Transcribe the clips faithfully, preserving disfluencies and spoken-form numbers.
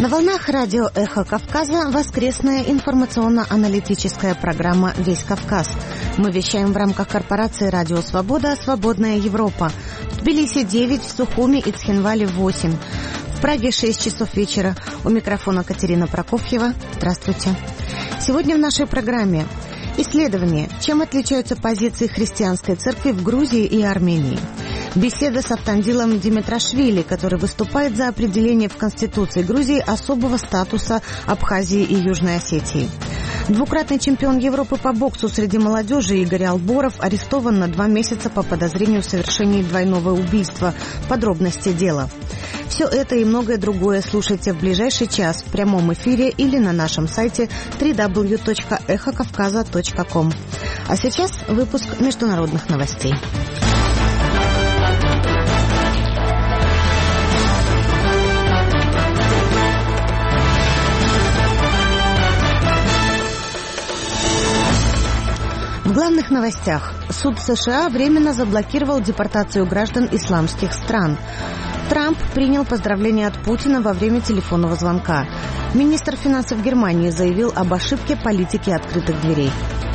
На волнах радио «Эхо Кавказа» воскресная информационно-аналитическая программа «Весь Кавказ». Мы вещаем в рамках корпорации «Радио Свобода. Свободная Европа». В Тбилиси девять, в Сухуми и Цхинвале восемь. В Праге шесть часов вечера. У микрофона Катерина Прокофьева. Здравствуйте. Сегодня в нашей программе исследование. Чем отличаются позиции христианской церкви в Грузии и Армении? Беседа с Автандилом Димитрашвили, который выступает за определение в Конституции Грузии особого статуса Абхазии и Южной Осетии. Двукратный чемпион Европы по боксу среди молодежи Игорь Алборов арестован на два месяца по подозрению в совершении двойного убийства. Подробности дела. Все это и многое другое слушайте в ближайший час в прямом эфире или на нашем сайте дабл ю дабл ю дабл ю точка эхо кавказа точка ком. А сейчас выпуск международных новостей. В главных новостях. Суд США временно заблокировал депортацию граждан исламских стран. Трамп принял поздравления от Путина во время телефонного звонка. Министр финансов Германии заявил об ошибке политики открытых дверей.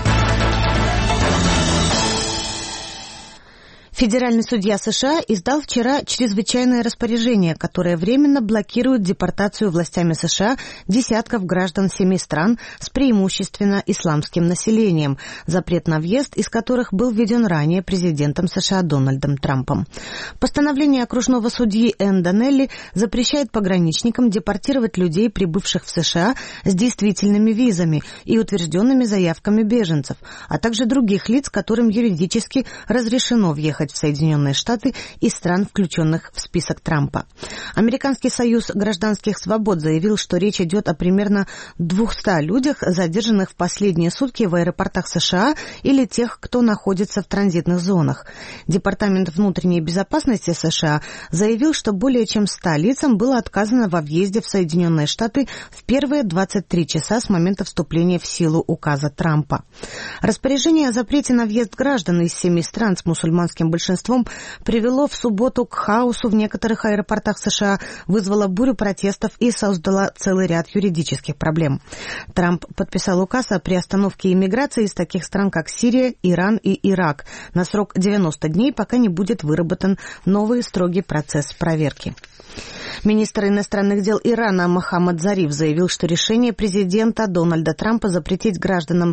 Федеральный судья США издал вчера чрезвычайное распоряжение, которое временно блокирует депортацию властями США десятков граждан семи стран с преимущественно исламским населением, запрет на въезд из которых был введен ранее президентом США Дональдом Трампом. Постановление окружного судьи Энн Доннелли запрещает пограничникам депортировать людей, прибывших в США с действительными визами и утвержденными заявками беженцев, а также других лиц, которым юридически разрешено въехать в Соединенные Штаты из стран, включенных в список Трампа. Американский союз гражданских свобод заявил, что речь идет о примерно двухстах людях, задержанных в последние сутки в аэропортах США или тех, кто находится в транзитных зонах. Департамент внутренней безопасности США заявил, что более чем ста лицам было отказано во въезде в Соединенные Штаты в первые двадцать три часа с момента вступления в силу указа Трампа. Распоряжение о запрете на въезд граждан из семи стран с мусульманским большинством большинством привело в субботу к хаосу в некоторых аэропортах США, вызвало бурю протестов и создало целый ряд юридических проблем. Трамп подписал указ о приостановке иммиграции из таких стран, как Сирия, Иран и Ирак на срок девяносто дней, пока не будет выработан новый строгий процесс проверки. Министр иностранных дел Ирана Мохаммад Зариф заявил, что решение президента Дональда Трампа запретить гражданам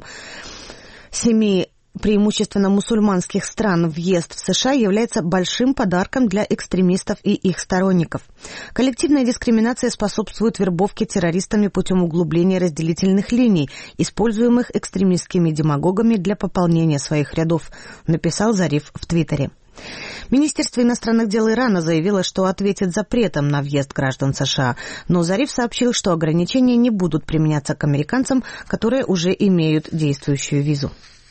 семи преимущественно мусульманских стран въезд в США является большим подарком для экстремистов и их сторонников. Коллективная дискриминация способствует вербовке террористами путем углубления разделительных линий, используемых экстремистскими демагогами для пополнения своих рядов, написал Зариф в Твиттере. Министерство иностранных дел Ирана заявило, что ответит запретом на въезд граждан США, но Зариф сообщил, что ограничения не будут применяться к американцам, которые уже имеют действующую визу.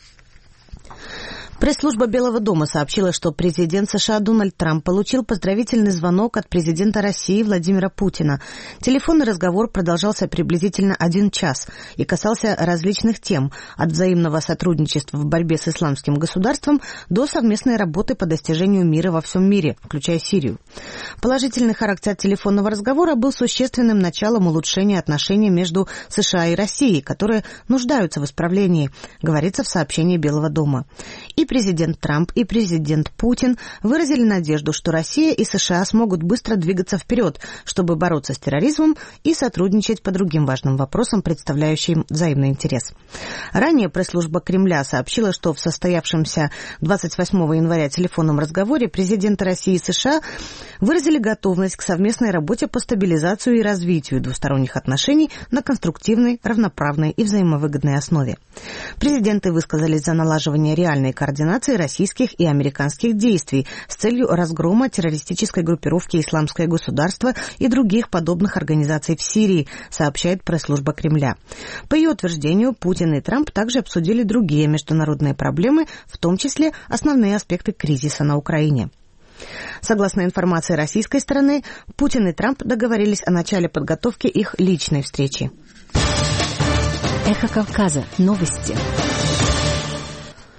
Пресс-служба Белого дома сообщила, что президент США Дональд Трамп получил поздравительный звонок от президента России Владимира Путина. Телефонный разговор продолжался приблизительно один час и касался различных тем, от взаимного сотрудничества в борьбе с исламским государством до совместной работы по достижению мира во всем мире, включая Сирию. Положительный характер телефонного разговора был существенным началом улучшения отношений между США и Россией, которые нуждаются в исправлении, говорится в сообщении Белого дома. И президент Трамп, и президент Путин выразили надежду, что Россия и США смогут быстро двигаться вперед, чтобы бороться с терроризмом и сотрудничать по другим важным вопросам, представляющим взаимный интерес. Ранее пресс-служба Кремля сообщила, что в состоявшемся двадцать восьмого января телефонном разговоре президенты России и США выразили готовность к совместной работе по стабилизации и развитию двусторонних отношений на конструктивной, равноправной и взаимовыгодной основе. Президенты высказались за налаживание реальной координации российских и американских действий с целью разгрома террористической группировки «Исламское государство» и других подобных организаций в Сирии, сообщает пресс-служба Кремля. По ее утверждению, Путин и Трамп также обсудили другие международные проблемы, в том числе основные аспекты кризиса на Украине. Согласно информации российской стороны, Путин и Трамп договорились о начале подготовки их личной встречи. Эхо Кавказа. Новости.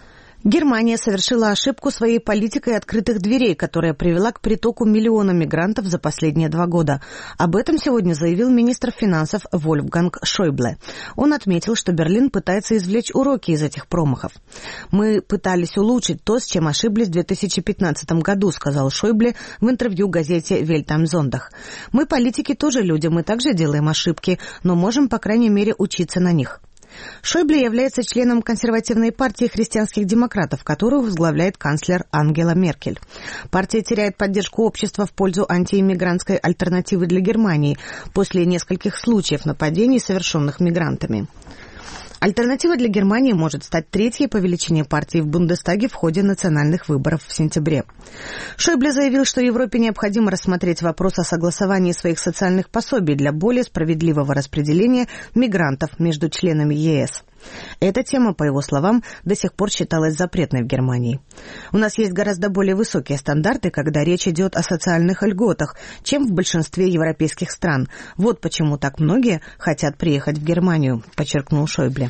Германия совершила ошибку своей политикой открытых дверей, которая привела к притоку миллиона мигрантов за последние два года. Об этом сегодня заявил министр финансов Вольфганг Шойбле. Он отметил, что Берлин пытается извлечь уроки из этих промахов. «Мы пытались улучшить то, с чем ошиблись в две тысячи пятнадцатом году», сказал Шойбле в интервью газете «Welt am Sonntag». «Мы, политики, тоже люди, мы также делаем ошибки, но можем, по крайней мере, учиться на них». Шойбле является членом консервативной партии христианских демократов, которую возглавляет канцлер Ангела Меркель. Партия теряет поддержку общества в пользу антииммигрантской альтернативы для Германии после нескольких случаев нападений, совершенных мигрантами. Альтернатива для Германии может стать третьей по величине партии в Бундестаге в ходе национальных выборов в сентябре. Шойбле заявил, что Европе необходимо рассмотреть вопрос о согласовании своих социальных пособий для более справедливого распределения мигрантов между членами ЕС. Эта тема, по его словам, до сих пор считалась запретной в Германии. «У нас есть гораздо более высокие стандарты, когда речь идет о социальных льготах, чем в большинстве европейских стран. Вот почему так многие хотят приехать в Германию», подчеркнул Шойбле.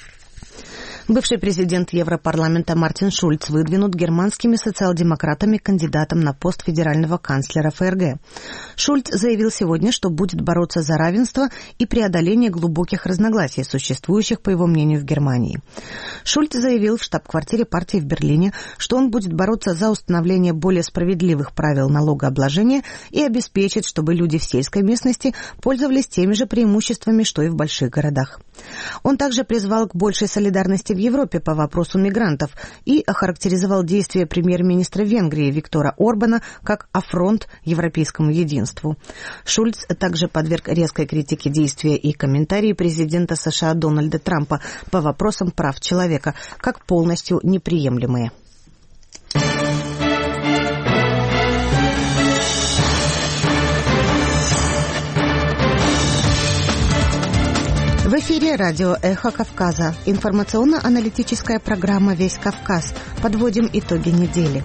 Бывший президент Европарламента Мартин Шульц выдвинут германскими социал-демократами кандидатом на пост федерального канцлера ФРГ. Шульц заявил сегодня, что будет бороться за равенство и преодоление глубоких разногласий, существующих, по его мнению, в Германии. Шульц заявил в штаб-квартире партии в Берлине, что он будет бороться за установление более справедливых правил налогообложения и обеспечит, чтобы люди в сельской местности пользовались теми же преимуществами, что и в больших городах. Он также призвал к большей солидарности в Европе по вопросу мигрантов и охарактеризовал действия премьер-министра Венгрии Виктора Орбана как афронт европейскому единству. Шульц также подверг резкой критике действия и комментарии президента США Дональда Трампа по вопросам прав человека как полностью неприемлемые. В эфире радио «Эхо Кавказа». Информационно-аналитическая программа «Весь Кавказ». Подводим итоги недели.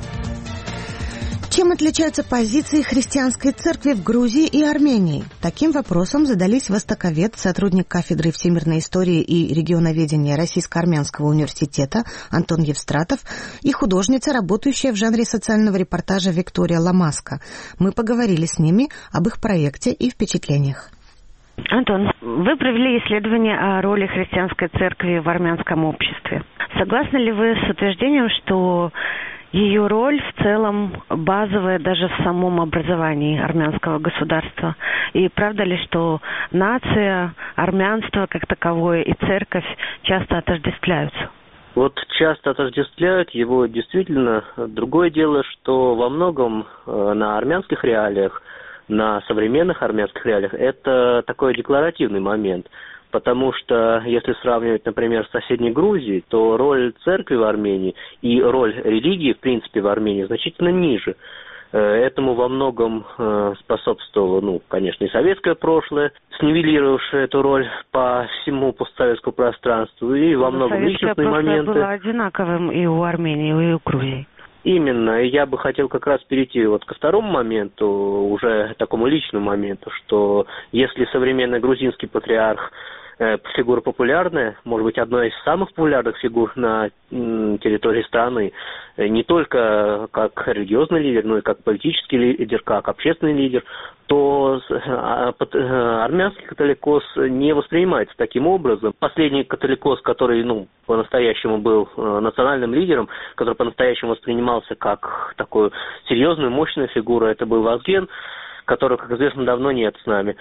Чем отличаются позиции христианской церкви в Грузии и Армении? Таким вопросом задались востоковед, сотрудник кафедры всемирной истории и регионоведения Российско-Армянского университета Антон Евстратов и художница, работающая в жанре социального репортажа Виктория Ламаска. Мы поговорили с ними об их проекте и впечатлениях. Антон, вы провели исследование о роли христианской церкви в армянском обществе. Согласны ли вы с утверждением, что ее роль в целом базовая даже в самом образовании армянского государства? И правда ли, что нация, армянство как таковое и церковь часто отождествляются? Вот часто отождествляют его действительно. Другое дело, что во многом на армянских реалиях, на современных армянских реалиях, это такой декларативный момент. Потому что, если сравнивать, например, с соседней Грузией, то роль церкви в Армении и роль религии, в принципе, в Армении значительно ниже. Этому во многом способствовало, ну, конечно, и советское прошлое, снивелировавшее эту роль по всему постсоветскому пространству, и во многом личностные моменты. Советское прошлое было одинаковым и у Армении, и у Грузии. Именно. И я бы хотел как раз перейти вот ко второму моменту, уже такому личному моменту, что если современный грузинский патриарх э, фигура популярная, может быть, одна из самых популярных фигур на м, территории страны, э, не только как религиозный лидер, но и как политический лидер, как общественный лидер, то армянский католикос не воспринимается таким образом. Последний католикос, который, ну, по-настоящему был национальным лидером, который по-настоящему воспринимался как такую серьезную, мощную фигуру, это был Вазген, которого, как известно, давно нет с нами.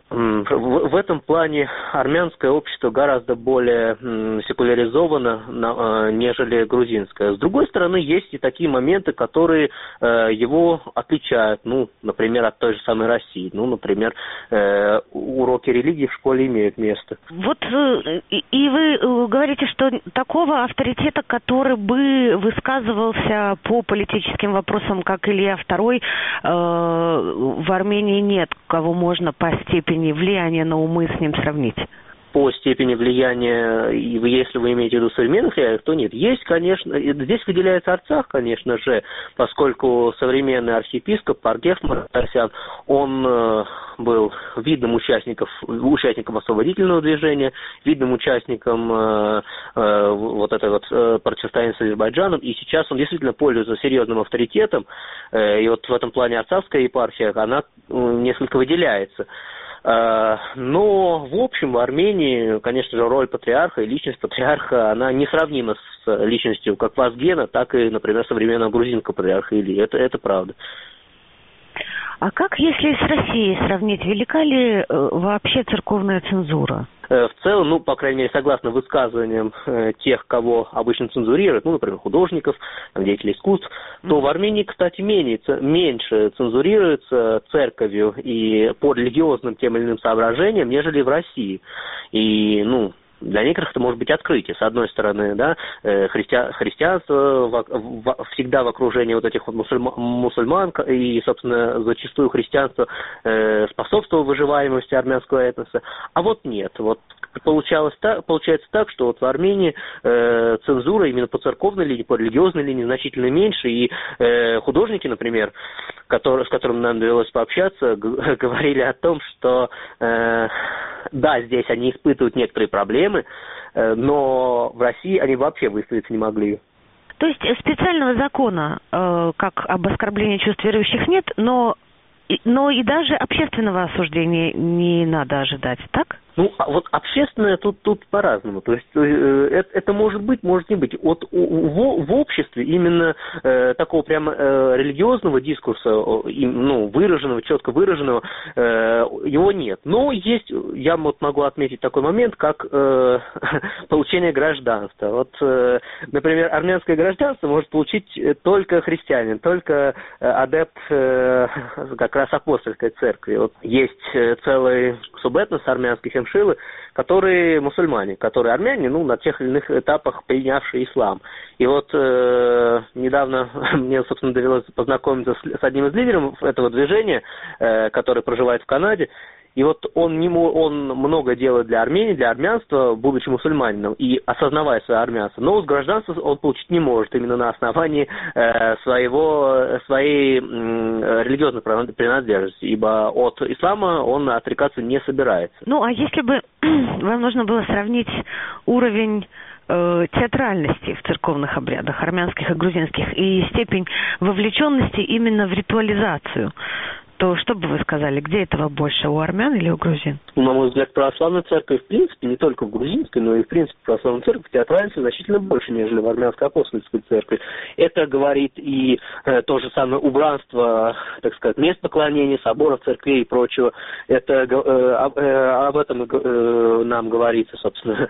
В этом плане армянское общество гораздо более секуляризовано, нежели грузинское. С другой стороны, есть и такие моменты, которые его отличают, ну, например, от той же самой России. Ну, например, уроки религии в школе имеют место. Вот и вы говорите, что такого авторитета, который бы высказывался по политическим вопросам, как Илья второй, в Армении нет, кого можно по степени влияния на умы с ним сравнить. по степени влияния, и если вы имеете в виду современных реалиях, то нет. Есть, конечно, здесь выделяется Арцах, конечно же, поскольку современный архиепископ Паргев Мартиросян, он э, был видным участником, участником освободительного движения, видным участником э, э, вот этой вот э, противостояния с Азербайджаном, и сейчас он действительно пользуется серьезным авторитетом, э, и вот в этом плане арцахская епархия, она э, несколько выделяется. Но, в общем, в Армении, конечно же, роль патриарха и личность патриарха, она несравнима с личностью как Вазгена, так и, например, современного грузинского патриарха Илии. Это, это правда. А как, если с Россией сравнить, велика ли вообще церковная цензура? В целом, ну, по крайней мере, согласно высказываниям э, тех, кого обычно цензурируют, ну, например, художников, деятелей искусств, mm-hmm. то в Армении, кстати, менее, меньше цензурируется церковью и по религиозным тем или иным соображениям, нежели в России. И, ну, для некоторых это может быть открытие. С одной стороны, да, христиан, христианство в, в, всегда в окружении вот этих вот мусульман, мусульман и, собственно, зачастую христианство э, способствовало выживаемости армянского этноса. А вот нет. Вот получалось так, получается так, что вот в Армении э, цензура именно по церковной линии, по религиозной линии значительно меньше. И э, художники, например, которые, с которыми нам довелось пообщаться, г- говорили о том, что э, да, здесь они испытывают некоторые проблемы, но в России они вообще выставиться не могли. То есть специального закона, э, как об оскорблении чувств верующих, нет, но, но и даже общественного осуждения не надо ожидать, так? Ну, а вот общественное тут, тут по-разному. То есть э, это, это может быть, может не быть. Вот в, в обществе именно э, такого прямо э, религиозного дискурса, э, ну, выраженного, четко выраженного, э, его нет. Но есть, я вот могу отметить такой момент, как э, получение гражданства. Вот, э, например, армянское гражданство может получить только христианин, только э, адепт э, как раз апостольской церкви. Вот есть целый субэтнос армянских Шилы, которые мусульмане, которые армяне, ну, на тех или иных этапах принявшие ислам. И вот э, недавно мне, собственно, довелось познакомиться с, с одним из лидеров этого движения, э, который проживает в Канаде. И вот он, не, он много делает для Армении, для армянства, будучи мусульманином и осознавая свое армянство. Но с гражданства он получить не может именно на основании э, своего, своей э, религиозной принадлежности, ибо от ислама он отрекаться не собирается. Ну, а если бы вам нужно было сравнить уровень э, театральности в церковных обрядах, армянских и грузинских, и степень вовлеченности именно в ритуализацию, то что бы вы сказали, где этого больше, у армян или у грузин? На мой взгляд, православная церковь, в принципе, не только в грузинской, но и, в принципе, православная церковь театральности значительно больше, нежели в армянской апостольской церкви. Это говорит и э, то же самое убранство, так сказать, мест поклонения, соборов, церквей и прочего. Это э, э, об этом э, нам говорится, собственно,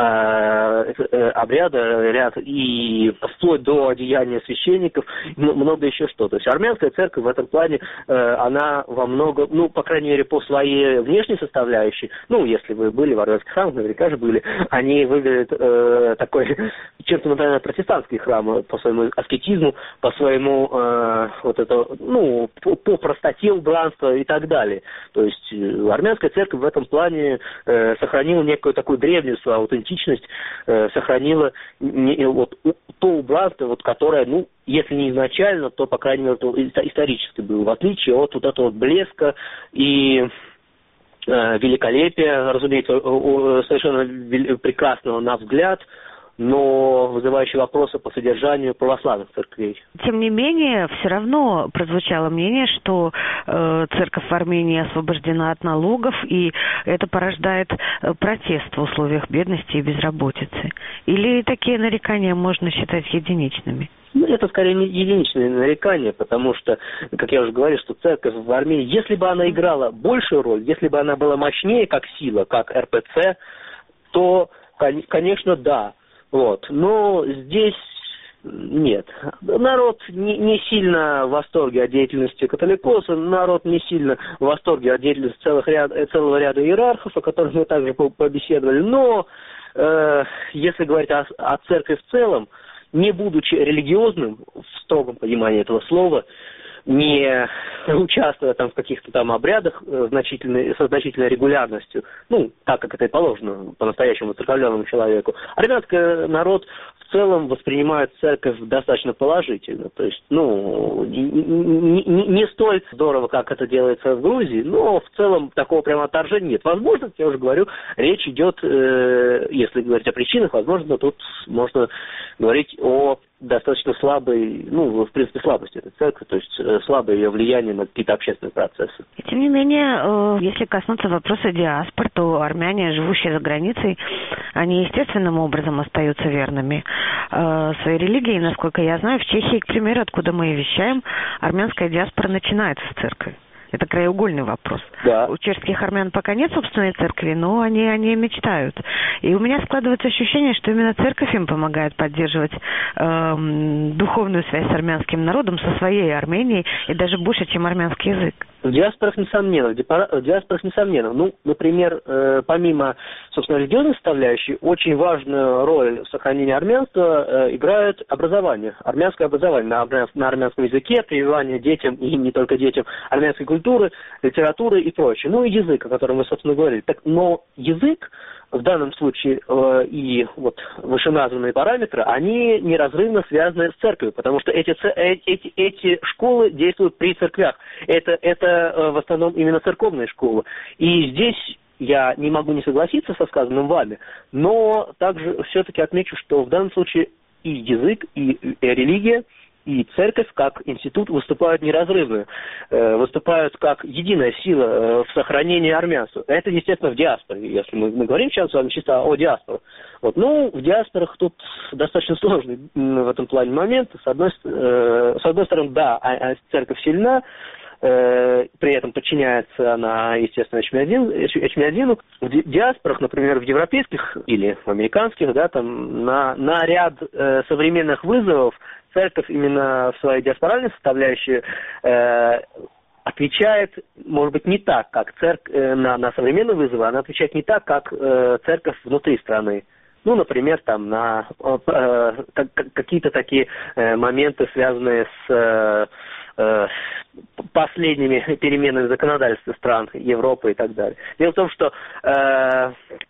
э, э, обряда, ряд, и вплоть до одеяния священников, много еще что. То есть армянская церковь в этом плане, э, она во много, ну, по крайней мере, по своей внешней составляющей, ну, если вы были в армянских храмах, наверняка же были, они выглядят э, такой, чем-то, например, протестантский храм по своему аскетизму, по своему, э, вот это, ну, по, по простоте убранства и так далее. То есть э, армянская церковь в этом плане э, сохранила некую такую древнюю свою аутентичность, э, сохранила не, вот, то убранство, вот, которое, ну, если не изначально, то, по крайней мере, исторически было, в отличие от вот этого вот блеска и э, великолепия, разумеется, совершенно прекрасного на взгляд, но вызывающие вопросы по содержанию православных церквей. Тем не менее, все равно прозвучало мнение, что э, церковь в Армении освобождена от налогов, и это порождает э, протест в условиях бедности и безработицы. Или такие нарекания можно считать единичными? Ну, это скорее не единичные нарекания, потому что, как я уже говорил, что церковь в Армении, если бы она играла большую роль, если бы она была мощнее как сила, как эр пэ цэ, то, конечно, да. Вот. Но здесь нет. Народ не, не сильно в восторге от деятельности католикоса, народ не сильно в восторге от деятельности целых ряд, целого ряда иерархов, о которых мы также побеседовали. Но э, если говорить о, о церкви в целом, не будучи религиозным, в строгом понимании этого слова, не участвуя там в каких-то там обрядах значительной, со значительной регулярностью, ну, так как это и положено по-настоящему церковленному человеку, армянский народ в целом воспринимает церковь достаточно положительно. То есть, ну, не, не, не столь здорово, как это делается в Грузии, но в целом такого прямо отторжения нет. Возможно, я уже говорю, речь идет, э, если говорить о причинах, возможно, тут можно говорить о достаточно слабой, ну, в принципе, слабости этой церкви, то есть э, слабое ее влияние на какие-то общественные процессы. И тем не менее, э, если коснуться вопроса диаспор, то армяне, живущие за границей, они естественным образом остаются верными э, своей религии. Насколько я знаю, в Чехии, к примеру, откуда мы и вещаем, армянская диаспора начинается с церкви. Это краеугольный вопрос. Да. У чешских армян пока нет собственной церкви, но они о ней мечтают. И у меня складывается ощущение, что именно церковь им помогает поддерживать э, духовную связь с армянским народом, со своей Арменией, и даже больше, чем армянский язык. В диаспорах, несомненно. В диаспорах, несомненно. Ну, например, э, помимо, собственно, религиозной составляющей, очень важную роль в сохранении армянства э, играет образование. Армянское образование на, армян, на армянском языке, прививание детям, и не только детям, армянской культуры, литературы и прочее. Ну, и язык, о котором мы, собственно, говорили. Так, но язык в данном случае э, и вот вышеназванные параметры, они неразрывно связаны с церковью, потому что эти, эти, эти школы действуют при церквях. Это, это э, в основном именно церковные школы. И здесь я не могу не согласиться со сказанным вами, но также все-таки отмечу, что в данном случае и язык, и, и религия, и церковь как институт выступают неразрывно, э, выступают как единая сила э, в сохранении армянства. Это, естественно, в диаспоре, если мы, мы говорим сейчас с вами чисто о диаспоре. Вот. Ну, в диаспорах тут достаточно сложный в этом плане момент. С одной, э, с одной стороны, да, церковь сильна, э, при этом подчиняется она, естественно, Эчмиадзину. В диаспорах, например, в европейских или в американских, да, там, на, на ряд э, современных вызовов церковь именно в своей диаспоральной составляющей э, отвечает, может быть, не так, как церковь э, на, на современные вызовы, она отвечает не так, как э, церковь внутри страны. Ну, например, там на э, как, какие-то такие э, моменты, связанные с э, э, последними переменами в законодательстве стран Европы и так далее. Дело в том, что э,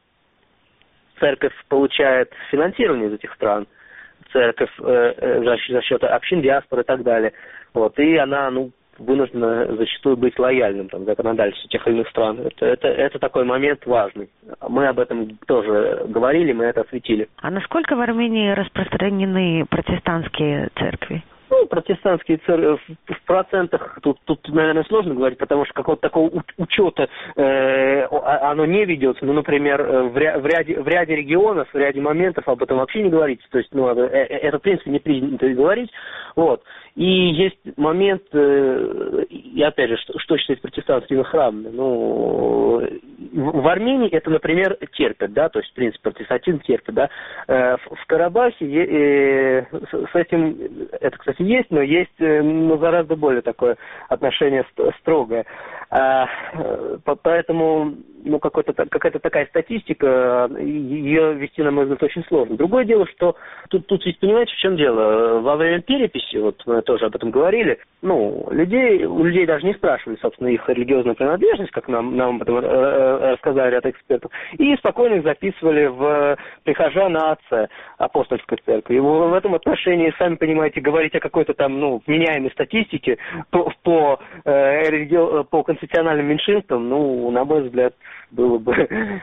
церковь получает финансирование из этих стран, церковь э, за, за счет общин, диаспоры и так далее. Вот, и она, ну, вынуждена зачастую быть лояльным там, законодательству тех или иных стран. Это, это, это такой момент важный. Мы об этом тоже говорили, мы это осветили. А насколько в Армении распространены протестантские церкви? Ну, протестантские церкви в процентах тут, тут, наверное, сложно говорить, потому что какого-то такого учета э, оно не ведется. Ну, например, в, ря, в, ряде, в ряде регионов, в ряде моментов об этом вообще не говорится. То есть, ну, это, это в принципе, не принято говорить. Вот. И есть момент, э, и опять же, что, что считать протестантскими храмами. Ну, в, в Армении это, например, терпят, да, то есть, в принципе, протестантизм терпит, да. Э, в, в Карабахе э, с, с этим, это, кстати, есть, но есть, ну, гораздо более такое отношение строгое. А, поэтому, ну, какая-то такая статистика, ее вести, на мой взгляд, очень сложно. Другое дело, что тут, тут ведь понимаете, в чем дело? Во время переписи, вот мы тоже об этом говорили, ну, людей, у людей даже не спрашивали, собственно, их религиозную принадлежность, как нам, нам об этом рассказали ряд экспертов, и спокойно их записывали в прихожан на отце апостольской церкви. И в этом отношении, сами понимаете, говорить о какой-то там, ну, вменяемой статистике по, по, э, религи... по конфессиональным меньшинствам, ну, на мой взгляд, было бы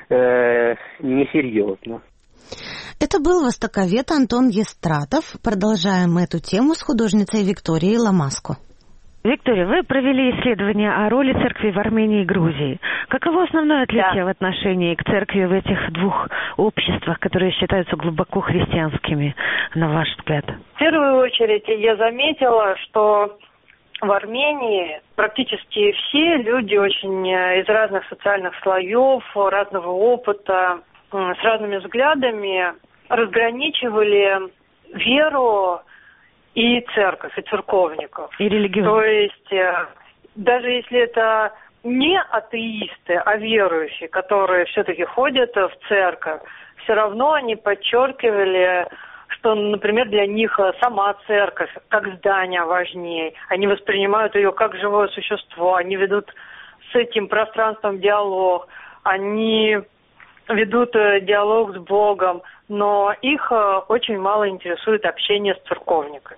э, несерьезно. Это был востоковед Антон Естратов. Продолжаем эту тему с художницей Викторией Ламаско. Виктория, вы провели исследование о роли церкви в Армении и Грузии. Каково основное отличие да. в отношении к церкви в этих двух обществах, которые считаются глубоко христианскими, на ваш взгляд? В первую очередь я заметила, что в Армении практически все люди очень из разных социальных слоев, разного опыта, с разными взглядами разграничивали веру и церковь, и церковников. И религион. То есть, даже если это не атеисты, а верующие, которые все-таки ходят в церковь, все равно они подчеркивали, что, например, для них сама церковь как здание важнее. Они воспринимают ее как живое существо, они ведут с этим пространством диалог, они ведут диалог с Богом, но их очень мало интересует общение с церковниками.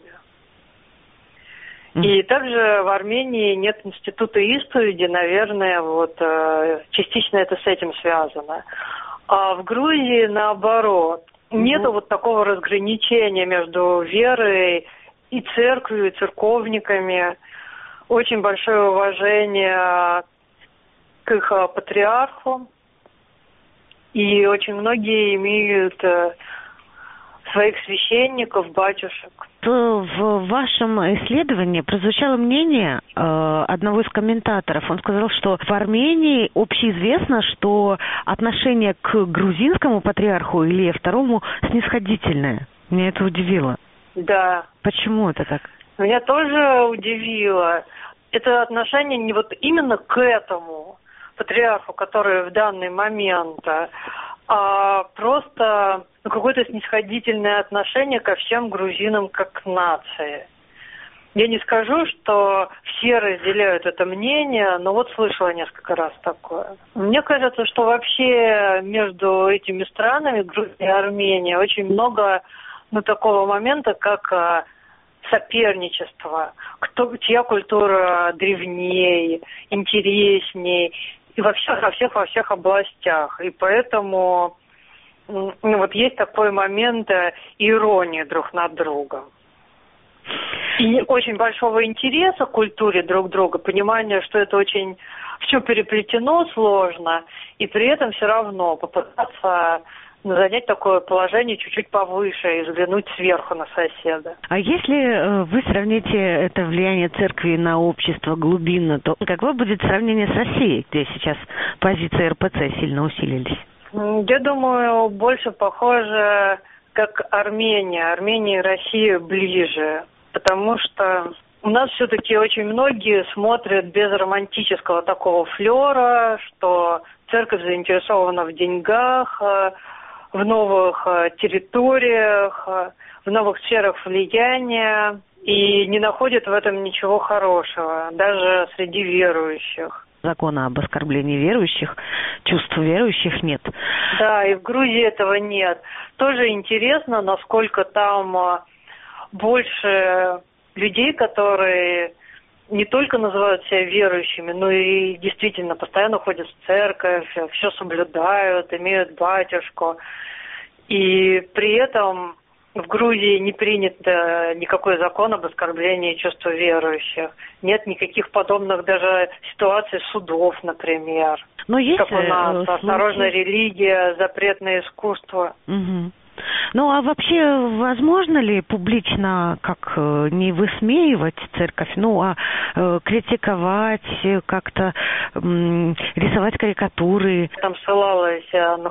И также в Армении нет института исповеди, наверное, вот частично это с этим связано. А в Грузии наоборот. Нету вот такого разграничения между верой и церковью, и церковниками. Очень большое уважение к их патриарху. И очень многие имеют своих священников, батюшек. В вашем исследовании прозвучало мнение э, одного из комментаторов. Он сказал, что в Армении общеизвестно, что отношение к грузинскому патриарху Илие второму снисходительное. Меня это удивило. Да. Почему это так? Меня тоже удивило. Это отношение не вот именно к этому патриарху, который в данный момент, а просто ну, какое-то снисходительное отношение ко всем грузинам как к нации. Я не скажу, что все разделяют это мнение, но вот слышала несколько раз такое. Мне кажется, что вообще между этими странами, Грузия и Армения, очень много ну, такого момента, как соперничество. Кто, чья культура древнее, интереснее. И во всех, во всех, во всех областях. И поэтому ну, вот есть такой момент иронии друг над другом. И очень большого интереса к культуре друг друга, понимание, что это очень все переплетено сложно, и при этом все равно попытаться занять такое положение чуть-чуть повыше и взглянуть сверху на соседа. А если вы сравните это влияние церкви на общество глубинно, то какое будет сравнение с Россией, где сейчас позиции эр пэ цэ сильно усилились? Я думаю, больше похоже, как Армения. Армения и Россия ближе, потому что у нас все-таки очень многие смотрят без романтического такого флера, что церковь заинтересована в деньгах, в новых территориях, в новых сферах влияния и не находят в этом ничего хорошего, даже среди верующих. Закона об оскорблении верующих, чувств верующих нет. Да, и в Грузии этого нет. Тоже интересно, насколько там больше людей, которые не только называют себя верующими, но и действительно постоянно ходят в церковь, все соблюдают, имеют батюшку. И при этом в Грузии не принят никакой закон об оскорблении чувств верующих. Нет никаких подобных даже ситуаций судов, например. Но есть как у нас, случаи... осторожная религия, запретное искусство. Угу. Ну, а вообще, возможно ли публично как э, не высмеивать церковь, ну, а э, критиковать, как-то э, рисовать карикатуры? Там ссылалась на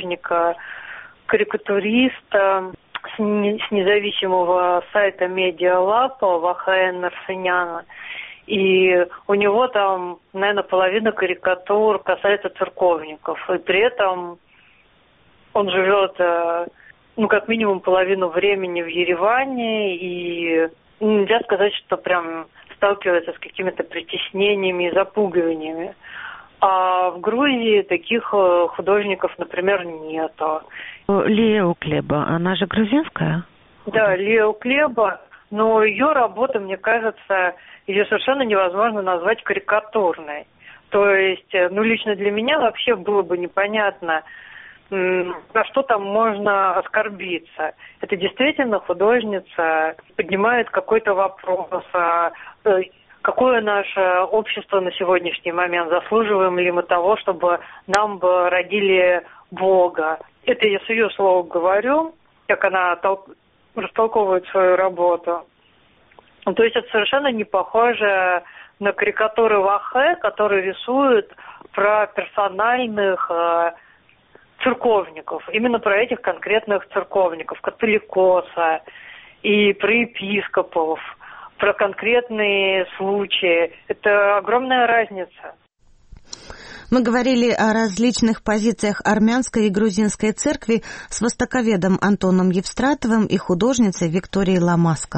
художника-карикатуриста с, не, с независимого сайта Медиалаб Вахая Нарсеняна. И у него там, наверное, половина карикатур касается церковников. И при этом он живет... ну, как минимум половину времени в Ереване, и нельзя сказать, что прям сталкивается с какими-то притеснениями и запугиваниями. А в Грузии таких художников, например, нету. Лия Уклеба, она же грузинская? Да, Лия Уклеба, но ее работа, мне кажется, ее совершенно невозможно назвать карикатурной. То есть, ну, лично для меня вообще было бы непонятно, на что там можно оскорбиться. Это действительно художница поднимает какой-то вопрос, какое наше общество на сегодняшний момент, заслуживаем ли мы того, чтобы нам бы родили Бога. Это я с ее слов говорю, как она тол- растолковывает свою работу. То есть это совершенно не похоже на карикатуры Вахе, которые рисуют про персональных церковников, именно про этих конкретных церковников, католикоса и про епископов, про конкретные случаи. Это огромная разница. Мы говорили о различных позициях армянской и грузинской церкви с востоковедом Антоном Евстратовым и художницей Викторией Ламаско.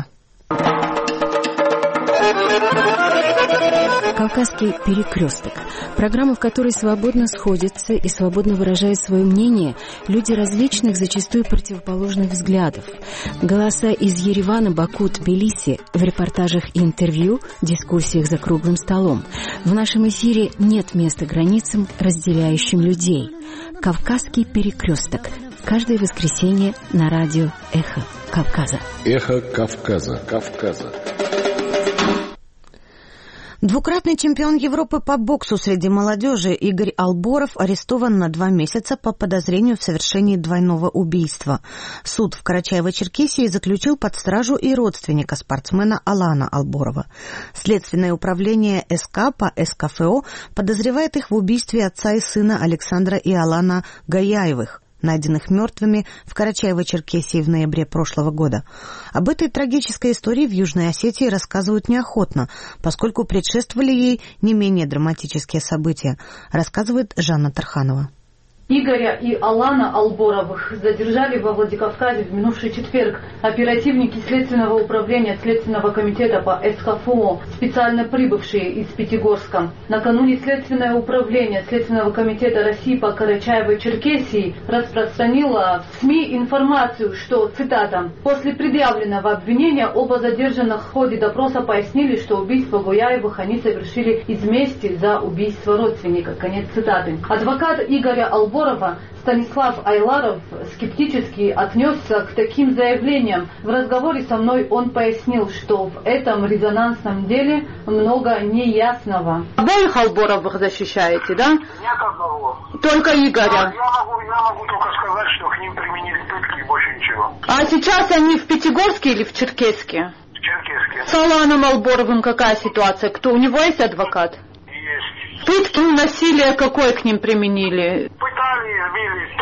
«Кавказский перекресток» – программа, в которой свободно сходятся и свободно выражают свое мнение люди различных, зачастую противоположных взглядов. Голоса из Еревана, Баку, Тбилиси в репортажах и интервью, дискуссиях за круглым столом. В нашем эфире нет места границам, разделяющим людей. «Кавказский перекресток» – каждое воскресенье на радио «Эхо Кавказа». «Эхо Кавказа». Кавказа. Двукратный чемпион Европы по боксу среди молодежи Игорь Алборов арестован на два месяца по подозрению в совершении двойного убийства. Суд в Карачаево-Черкесии заключил под стражу и родственника спортсмена Алана Алборова. Следственное управление СК по СКФО подозревает их в убийстве отца и сына Александра и Алана Гаяевых, найденных мертвыми в Карачаево-Черкесии в ноябре прошлого года. Об этой трагической истории в Южной Осетии рассказывают неохотно, поскольку предшествовали ей не менее драматические события, рассказывает Жанна Тарханова. Игоря и Алана Алборовых задержали во Владикавказе в минувший четверг. Оперативники Следственного управления Следственного комитета по СКФО, специально прибывшие из Пятигорска. Накануне Следственное управление Следственного комитета России по Карачаево-Черкесии распространило в СМИ информацию, что, цитата, «после предъявленного обвинения оба задержанных в ходе допроса пояснили, что убийство Гуяевых они совершили из мести за убийство родственника». Конец цитаты. Адвокат Игоря Алборова Станислав Айларов скептически отнесся к таким заявлениям. В разговоре со мной он пояснил, что в этом резонансном деле много неясного. Обоих Алборовых защищаете, да? Нет одного. Только Игоря. Я могу, я могу только сказать, что к ним применили пытки и больше ничего. А сейчас они в Пятигорске или в Черкесске? В Черкесске. С Аланом Алборовым какая ситуация? Кто, у него есть адвокат? Есть. Пытки, насилие какое к ним применили? Пытали, избили,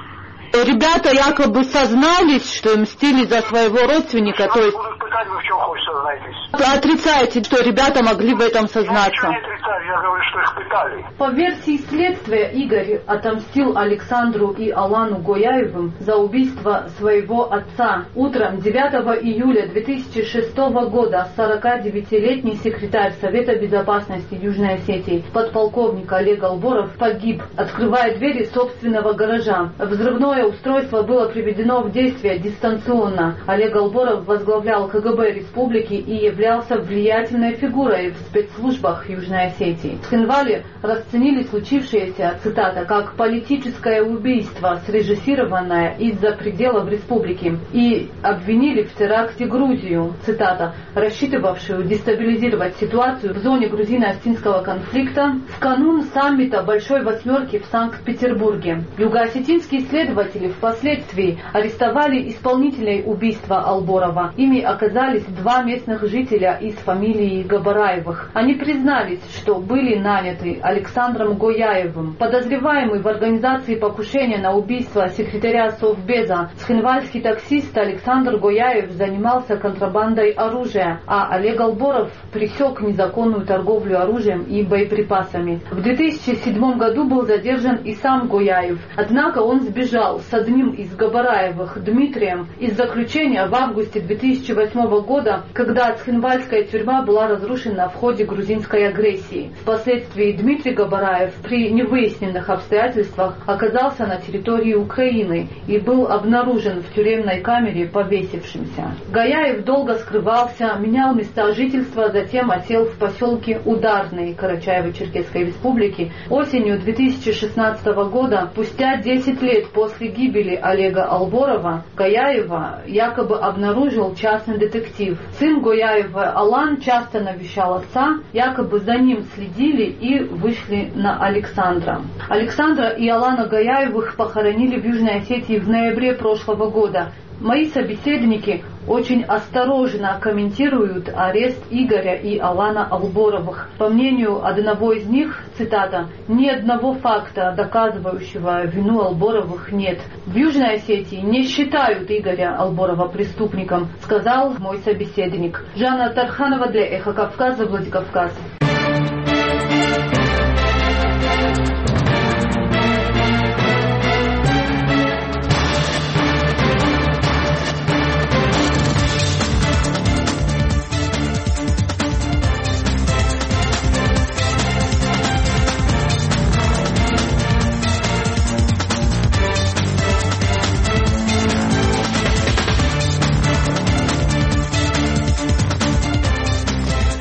ток. Ребята якобы сознались, что мстили за своего родственника, то есть... Будут пытать, вы в чем хоть сознаетесь? Отрицаете, что ребята могли в этом сознаться? Я ничего не отрицаю, я говорю, что их пытали. По версии следствия, Игорь отомстил Александру и Алану Гуяевым за убийство своего отца. Утром девятого июля две тысячи шестого года сорокадевятилетний секретарь Совета безопасности Южной Осетии, подполковник Олег Алборов, погиб, открывая двери собственного гаража. Взрывное устройство было приведено в действие дистанционно. Олег Алборов возглавлял КГБ республики и являлся влиятельной фигурой в спецслужбах Южной Осетии. В Цхинвале расценили случившееся, цитата, как политическое убийство, срежиссированное из-за пределов республики, и обвинили в теракте Грузию, цитата, рассчитывавшую дестабилизировать ситуацию в зоне грузино-осетинского конфликта в канун саммита Большой Восьмерки в Санкт-Петербурге. Юго-осетинские следователи впоследствии арестовали исполнителей убийства Алборова. Ими оказались два местных жителя из фамилии Габараевых. Они признались, что были наняты Александром Гуяевым. Подозреваемый в организации покушения на убийство секретаря Совбеза цхинвальский таксист Александр Гуяев занимался контрабандой оружия, а Олег Алборов пресек незаконную торговлю оружием и боеприпасами. В две тысячи седьмом году был задержан и сам Гуяев, однако он сбежал с одним из Габараевых, Дмитрием, из заключения в августе две тысячи восьмого года, когда цхинвальская тюрьма была разрушена в ходе грузинской агрессии. Впоследствии Дмитрий Габараев при невыясненных обстоятельствах оказался на территории Украины и был обнаружен в тюремной камере повесившимся. Гаяев долго скрывался, менял места жительства, затем осел в поселке Ударный Карачаево-Черкесской республики. Осенью две тысячи шестнадцатого года, спустя десять лет после гибели Олега Алборова, Гаяева якобы обнаружил частный детектив. Сын Гуяева Алан часто навещал отца, якобы за ним следили и вышли на Александра. Александра и Алана Гаяевых похоронили в Южной Осетии в ноябре прошлого года. Мои собеседники очень осторожно комментируют арест Игоря и Алана Алборовых. По мнению одного из них, цитата, «ни одного факта, доказывающего вину Алборовых, нет. В Южной Осетии не считают Игоря Алборова преступником», сказал мой собеседник. Жанна Тарханова для Эхо Кавказа, Владикавказ.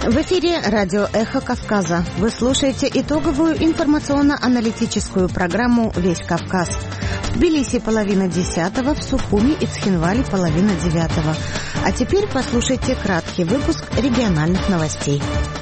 В эфире радио «Эхо Кавказа». Вы слушаете итоговую информационно-аналитическую программу «Весь Кавказ». В Тбилиси половина десятого, в Сухуми и Цхинвале половина девятого. А теперь послушайте краткий выпуск региональных новостей.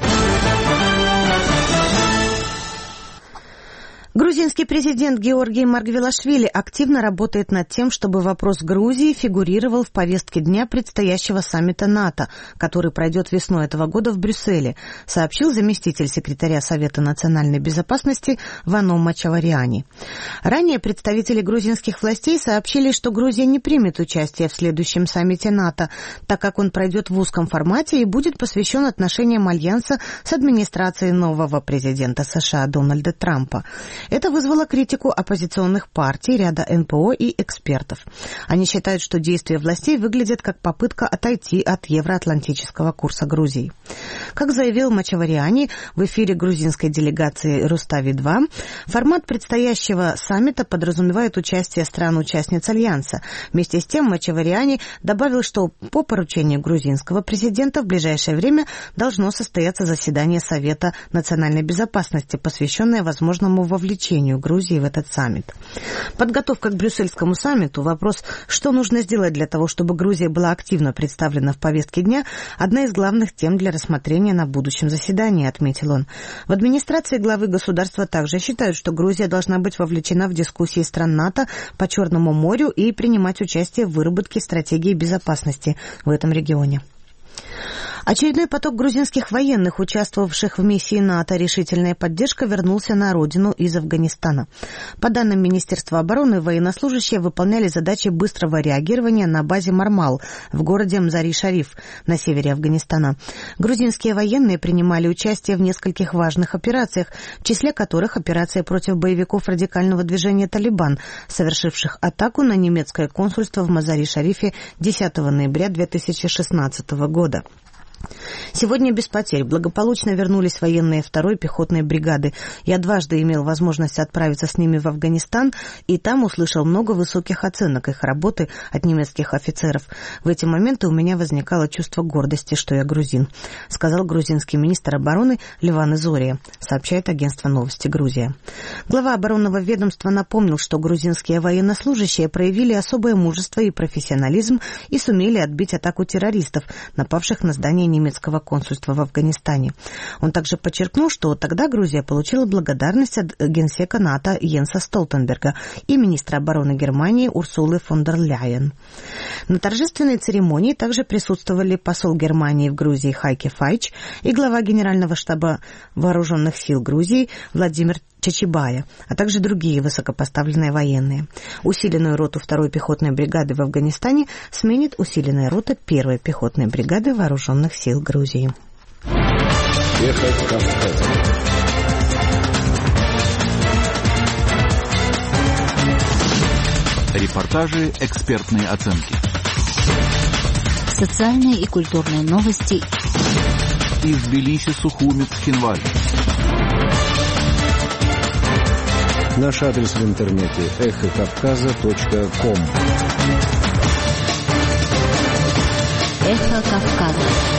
Грузинский президент Георгий Маргвелашвили активно работает над тем, чтобы вопрос Грузии фигурировал в повестке дня предстоящего саммита НАТО, который пройдет весной этого года в Брюсселе, сообщил заместитель секретаря Совета национальной безопасности Вано Мачавариани. Ранее представители грузинских властей сообщили, что Грузия не примет участие в следующем саммите НАТО, так как он пройдет в узком формате и будет посвящен отношениям Альянса с администрацией нового президента США Дональда Трампа. Это вызвало критику оппозиционных партий, ряда эн пэ о и экспертов. Они считают, что действия властей выглядят как попытка отойти от евроатлантического курса Грузии. Как заявил Мачавариани в эфире грузинской делегации Рустави-два, формат предстоящего саммита подразумевает участие стран-участниц Альянса. Вместе с тем Мачавариани добавил, что по поручению грузинского президента в ближайшее время должно состояться заседание Совета национальной безопасности, посвященное возможному вовлечению Грузии в этот саммит. Подготовка к брюссельскому саммиту, вопрос, что нужно сделать для того, чтобы Грузия была активно представлена в повестке дня, одна из главных тем для рассмотрения на будущем заседании, отметил он. В администрации главы государства также считают, что Грузия должна быть вовлечена в дискуссии стран НАТО по Черному морю и принимать участие в выработке стратегии безопасности в этом регионе. Очередной поток грузинских военных, участвовавших в миссии НАТО «Решительная поддержка», вернулся на родину из Афганистана. По данным Министерства обороны, военнослужащие выполняли задачи быстрого реагирования на базе Мармал в городе Мзари-Шариф на севере Афганистана. Грузинские военные принимали участие в нескольких важных операциях, в числе которых операция против боевиков радикального движения «Талибан», совершивших атаку на немецкое консульство в Мазари-Шарифе десятого ноября две тысячи шестнадцатого года. Сегодня без потерь благополучно вернулись военные второй пехотной бригады. Я дважды имел возможность отправиться с ними в Афганистан, и там услышал много высоких оценок их работы от немецких офицеров. В эти моменты у меня возникало чувство гордости, что я грузин, сказал грузинский министр обороны Леван Изория, сообщает агентство «Новости Грузия». Глава оборонного ведомства напомнил, что грузинские военнослужащие проявили особое мужество и профессионализм и сумели отбить атаку террористов, напавших на здание немецкого консульства в Афганистане. Он также подчеркнул, что тогда Грузия получила благодарность от генсека НАТО Йенса Столтенберга и министра обороны Германии Урсулы фон дер Ляйен. На торжественной церемонии также присутствовали посол Германии в Грузии Хайке Файч и глава Генерального штаба Вооруженных сил Грузии Владимир Чачибая, а также другие высокопоставленные военные. Усиленную роту второй пехотной бригады в Афганистане сменит усиленная рота первой пехотной бригады Вооруженных сил Грузии. Эхо Кавказа. Репортажи, экспертные оценки. Социальные и культурные новости. Из Тбилиси, Сухуми, Цхинвале. Наш адрес в интернете эхо кавказа точка ком. Эхо Кавказа.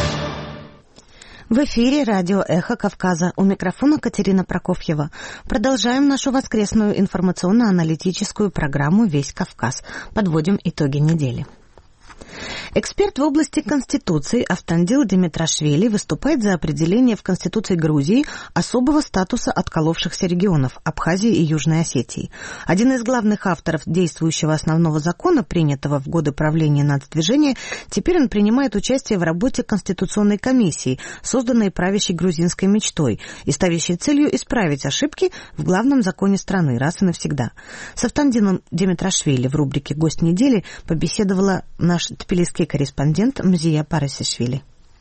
В эфире радио «Эхо Кавказа». У микрофона Катерина Прокофьева. Продолжаем нашу воскресную информационно-аналитическую программу «Весь Кавказ». Подводим итоги недели. Эксперт в области Конституции Автандил Димитрашвили выступает за определение в Конституции Грузии особого статуса отколовшихся регионов Абхазии и Южной Осетии. Один из главных авторов действующего основного закона, принятого в годы правления нацдвижения, теперь он принимает участие в работе Конституционной комиссии, созданной правящей грузинской мечтой и ставящей целью исправить ошибки в главном законе страны раз и навсегда. С Автандилом Димитрашвили в рубрике «Гость недели» побеседовала наш тбилисский корреспондент Мзия Парасишвили.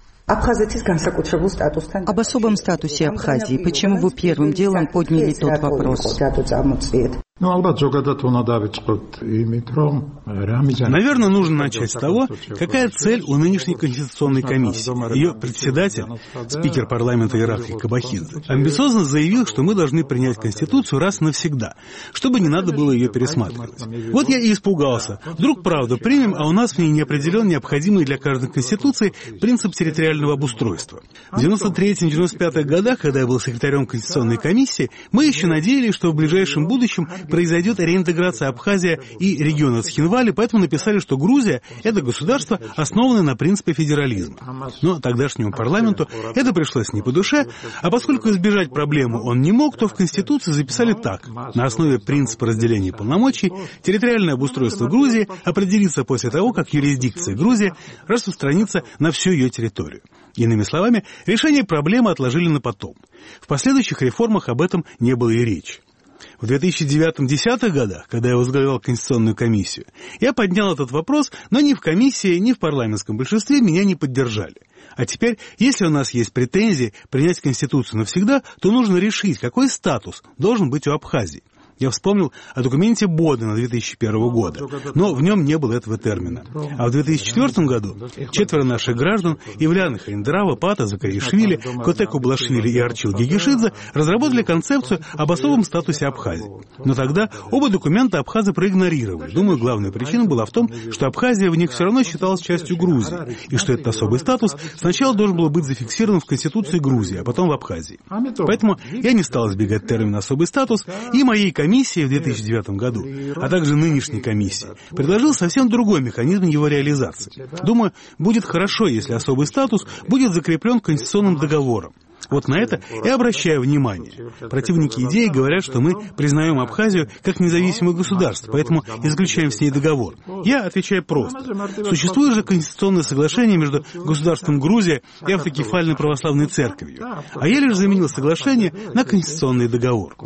Об особом статусе Абхазии. Почему вы первым делом подняли тот вопрос? Наверное, нужно начать с того, какая цель у нынешней Конституционной комиссии. Ее председатель, спикер парламента Иракли Кабахидзе, амбициозно заявил, что мы должны принять Конституцию раз и навсегда, чтобы не надо было ее пересматривать. Вот я и испугался. Вдруг, правда, примем, а у нас в ней не определен необходимый для каждой Конституции принцип территориального обустройства. В девяносто третьем — девяносто пятом годах, когда я был секретарем Конституционной комиссии, мы еще надеялись, что в ближайшем будущем произойдет реинтеграция Абхазии и региона Цхинвали, поэтому написали, что Грузия – это государство, основанное на принципе федерализма. Но тогдашнему парламенту это пришлось не по душе, а поскольку избежать проблемы он не мог, то в Конституции записали так: на основе принципа разделения полномочий территориальное обустройство Грузии определится после того, как юрисдикция Грузии распространится на всю ее территорию. Иными словами, решение проблемы отложили на потом. В последующих реформах об этом не было и речи. В две тысячи девятом — две тысячи десятых годах, когда я возглавлял Конституционную комиссию, я поднял этот вопрос, но ни в комиссии, ни в парламентском большинстве меня не поддержали. А теперь, если у нас есть претензии принять Конституцию навсегда, то нужно решить, какой статус должен быть у Абхазии. Я вспомнил о документе Бодена две тысячи первого года, но в нем не было этого термина. А в две тысячи четвёртом году четверо наших граждан, Ивляна Хаиндрава, Пата Закаришвили, Коте Кублашвили и Арчил Гигишидзе, разработали концепцию об особом статусе Абхазии. Но тогда оба документа абхазы проигнорировали. Думаю, главная причина была в том, что Абхазия в них все равно считалась частью Грузии, и что этот особый статус сначала должен был быть зафиксирован в Конституции Грузии, а потом в Абхазии. Поэтому я не стал избегать термина «особый статус», и моей комиссии в две тысячи девятом году, а также нынешней комиссии, предложил совсем другой механизм его реализации. Думаю, будет хорошо, если особый статус будет закреплен конституционным договором. Вот на это и обращаю внимание. Противники идеи говорят, что мы признаем Абхазию как независимое государство, поэтому исключаем с ней договор. Я отвечаю просто. Существует же конституционное соглашение между государством Грузия и автокефальной православной церковью, а я лишь заменил соглашение на конституционный договор.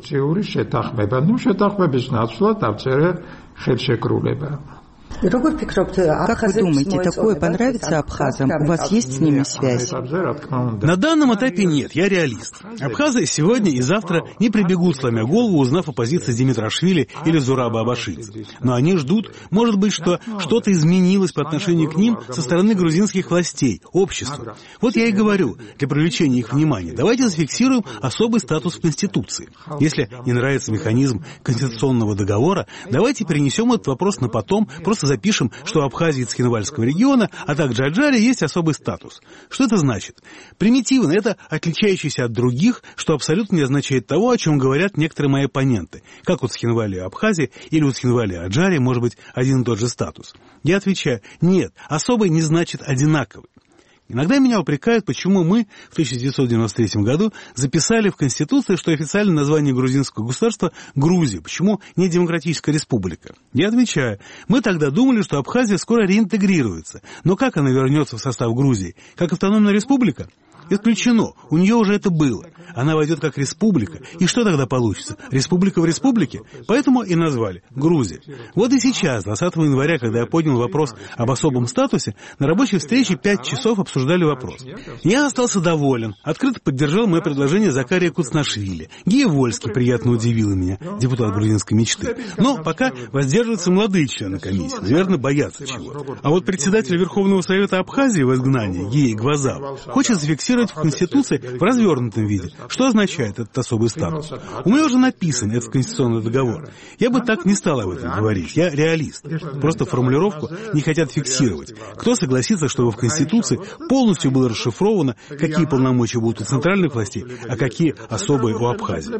Как вы думаете, такое понравится абхазам? У вас есть с ними связь? На данном этапе нет, я реалист. Абхазы сегодня и завтра не прибегут, сломя голову, узнав о позиции Димитрашвили или Зураба Абашидзе. Но они ждут, может быть, что что-то изменилось по отношению к ним со стороны грузинских властей, общества. Вот я и говорю, для привлечения их внимания, давайте зафиксируем особый статус в Конституции. Если не нравится механизм конституционного договора, давайте перенесем этот вопрос на потом, просто запишем, что у Абхазии и Цхинвальского региона, а также Аджарии есть особый статус. Что это значит? Примитивно, это отличающийся от других, что абсолютно не означает того, о чем говорят некоторые мои оппоненты. Как у Цхинвали и Абхазии или у Цхинвали и Аджарии может быть один и тот же статус. Я отвечаю, нет, особый не значит одинаковый. Иногда меня упрекают, почему мы в тысяча девятьсот девяносто третьем году записали в Конституции, что официальное название грузинского государства – Грузия. Почему не Демократическая Республика? Я отвечаю, мы тогда думали, что Абхазия скоро реинтегрируется. Но как она вернется в состав Грузии? Как автономная республика? Исключено. У нее уже это было. Она войдет как республика. И что тогда получится? Республика в республике? Поэтому и назвали Грузия. Вот и сейчас, двадцатого января, когда я поднял вопрос об особом статусе, на рабочей встрече пять часов обсуждали вопрос. Я остался доволен. Открыто поддержал мое предложение Закария Куцнашвили. Гия Вольский приятно удивила меня, депутат грузинской мечты. Но пока воздерживаются молодые члены комиссии. Наверное, боятся чего. А вот председатель Верховного Совета Абхазии в изгнании, Гия Гвазав, хочет зафиксировать в Конституции в развернутом виде. Что означает этот особый статус? У меня уже написан этот конституционный договор. Я бы так не стал об этом говорить. Я реалист. Просто формулировку не хотят фиксировать. Кто согласится, чтобы в Конституции полностью было расшифровано, какие полномочия будут у центральных властей, а какие особые у Абхазии?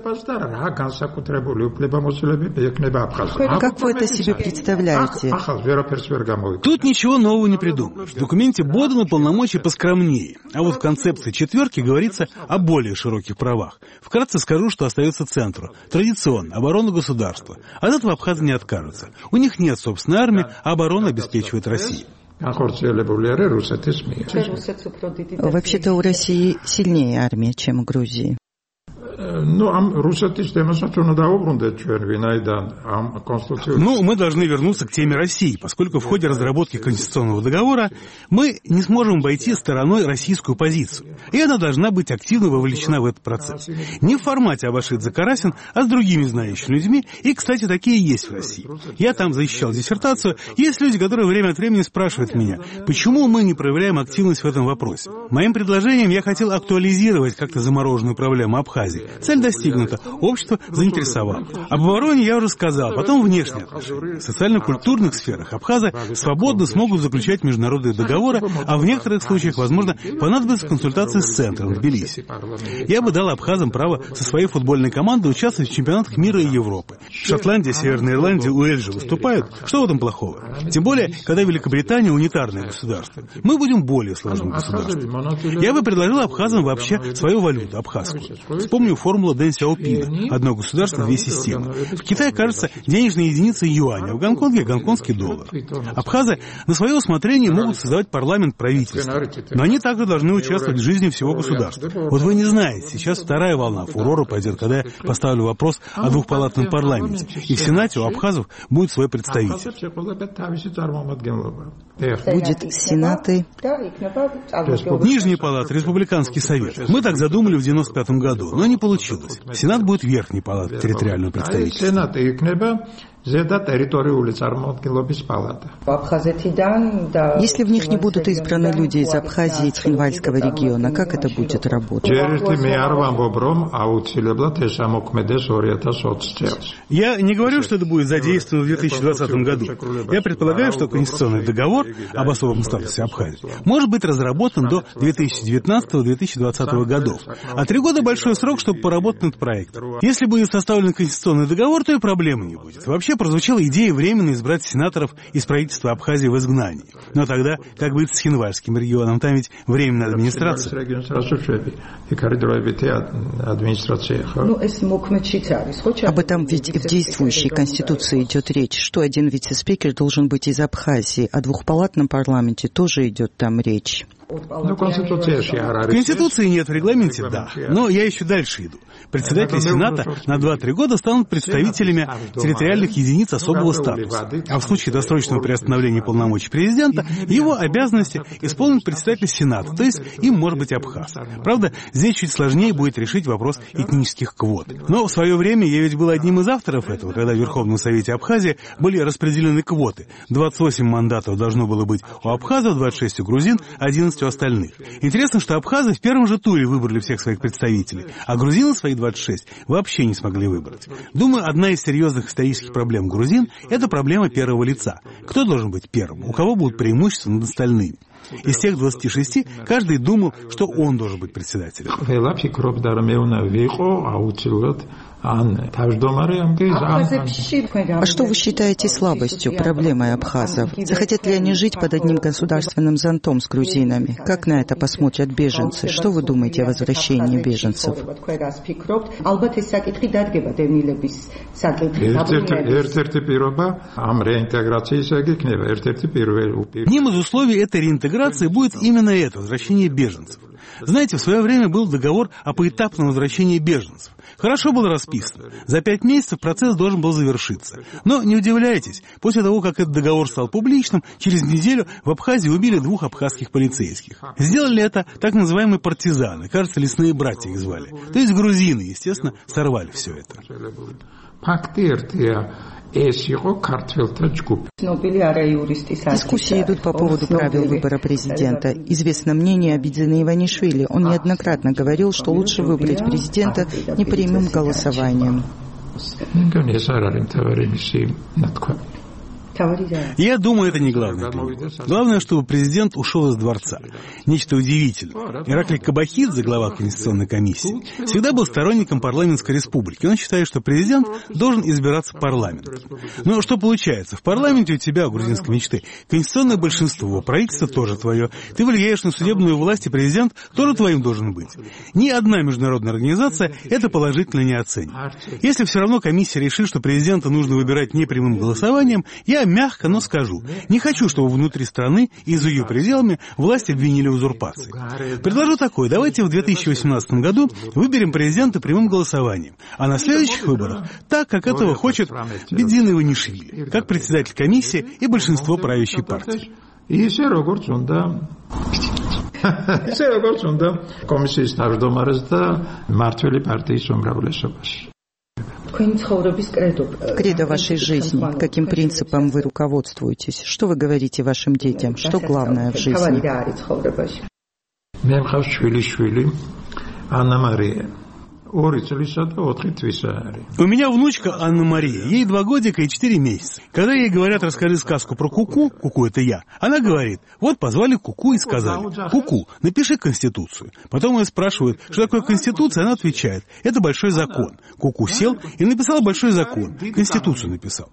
Как вы это себе представляете? Тут ничего нового не придумаешь. В документе Бодена полномочия поскромнее. А вот в концепции четверки говорится о более широких правах. Вкратце скажу, что остается центру. Традиционно, оборона государства. От этого абхазы не откажутся. У них нет собственной армии, а оборону обеспечивает Россия. Вообще-то у России сильнее армия, чем у Грузии. Ну, мы должны вернуться к теме России, поскольку в ходе разработки конституционного договора мы не сможем обойти стороной российскую позицию. И она должна быть активно вовлечена в этот процесс. Не в формате Абашидзе Карасин, а с другими знающими людьми. И, кстати, такие есть в России. Я там защищал диссертацию. Есть люди, которые время от времени спрашивают меня, почему мы не проявляем активность в этом вопросе. Моим предложением я хотел актуализировать как-то замороженную проблему Абхазии. Цель достигнута. Общество заинтересовало. Об обороне я уже сказал. Потом внешние отношения. В социально-культурных сферах абхазы свободно смогут заключать международные договоры, а в некоторых случаях, возможно, понадобится консультация с центром в Тбилиси. Я бы дал абхазам право со своей футбольной командой участвовать в чемпионатах мира и Европы. Шотландия, Северная Ирландия, Уэльс же выступают. Что в этом плохого? Тем более, когда Великобритания унитарное государство. Мы будем более сложным государством. Я бы предложил абхазам вообще свою валюту, абхазскую. Вспомню формулу Дэн Сяопина. Одно государство, две системы. В Китае, кажется, денежная единица юань, а в Гонконге гонконгский доллар. Абхазы на свое усмотрение могут создавать парламент, правительства. Но они также должны участвовать в жизни всего государства. Вот вы не знаете, сейчас вторая волна фурора пойдет, когда я поставлю вопрос о двухпалатном парламенте. И в Сенате у абхазов будет свой представитель. Будет Сенаты. Нижняя палата, Республиканский совет. Мы так задумали в девяносто пятом году, но не получилось. Сенат будет верхней палатой территориального представительства. Если в них не будут избраны люди из Абхазии и Цхинвальского региона, как это будет работать? Я не говорю, что это будет задействовано в две тысячи двадцатом году. Я предполагаю, что конституционный договор об особом статусе Абхазии может быть разработан до две тысячи девятнадцатого — две тысячи двадцатого годов. А три года — большой срок, чтобы поработать над проектом. Если будет составлен конституционный договор, то и проблемы не будет. Вообще прозвучала идея временно избрать сенаторов из правительства Абхазии в изгнании. Но тогда, как быть с Хинвальским регионом? Там ведь временная администрация. Об этом ведь в действующей Конституции идет речь, что один вице-спикер должен быть из Абхазии, о двухпалатном парламенте тоже идет там речь. В Конституции нет, в регламенте да. Но я еще дальше иду. Председатели Сената на два-три года станут представителями территориальных единиц особого статуса. А в случае досрочного приостановления полномочий президента, его обязанности исполнит председатель Сената, то есть им может быть абхаз. Правда, здесь чуть сложнее будет решить вопрос этнических квот. Но в свое время я ведь был одним из авторов этого, когда в Верховном Совете Абхазии были распределены квоты. двадцать восемь мандатов должно было быть у абхазов, двадцать шесть у грузин, одиннадцать у остальных. Интересно, что абхазы в первом же туре выбрали всех своих представителей, а грузины свои двадцать шесть вообще не смогли выбрать. Думаю, одна из серьезных исторических проблем грузин – это проблема первого лица. Кто должен быть первым? У кого будут преимущества над остальными? Из тех двадцати шести каждый думал, что он должен быть председателем. А что вы считаете слабостью, проблемой абхазов? Захотят ли они жить под одним государственным зонтом с грузинами? Как на это посмотрят беженцы? Что вы думаете о возвращении беженцев? Одним из условий этой реинтеграции будет именно это, возвращение беженцев. Знаете, в свое время был договор о поэтапном возвращении беженцев. Хорошо было расписано. За пять месяцев процесс должен был завершиться. Но не удивляйтесь, после того, как этот договор стал публичным, через неделю в Абхазии убили двух абхазских полицейских. Сделали это так называемые партизаны, кажется, лесные братья их звали. То есть грузины, естественно, сорвали все это. Дискуссии идут по поводу правил выбора президента. Известно мнение Абидзина Иванишвили. Он неоднократно говорил, что лучше выбрать президента непрямым голосованием. Я думаю, это не главное. Главное, чтобы президент ушел из дворца. Нечто удивительное. Ираклий Кабахидзе, глава Конституционной комиссии, всегда был сторонником парламентской республики. Он считает, что президент должен избираться парламентом. Но что получается? В парламенте у тебя, грузинской мечты, конституционное большинство, правительство тоже твое. Ты влияешь на судебную власть, и президент тоже твоим должен быть. Ни одна международная организация это положительно не оценит. Если все равно комиссия решит, что президента нужно выбирать непрямым голосованием, я Я мягко, но скажу, не хочу, чтобы внутри страны и за ее пределами власть обвинили в узурпации. Предложу такое, давайте в две тысячи восемнадцатом году выберем президента прямым голосованием, а на следующих выборах так, как этого хочет Бедзин Иванишвили, как председатель комиссии и большинство правящей партии. ისე როგორც უნდა ისე როგორც უნდა კომისიის თავმჯდომარეს და მმართველი партიის უმრავლესობაში. Кредо вашей жизни. Каким принципом вы руководствуетесь? Что вы говорите вашим детям? Что главное в жизни? მე მყავს შვილიშვილი ანა მარია. У меня внучка Анна-Мария, ей два годика и четыре месяца. Когда ей говорят, расскажи сказку про Куку, Куку это я, она говорит, вот позвали Куку и сказали, Куку, напиши Конституцию. Потом ее спрашивают, что такое Конституция, она отвечает, это большой закон. Куку сел и написал большой закон, Конституцию написал.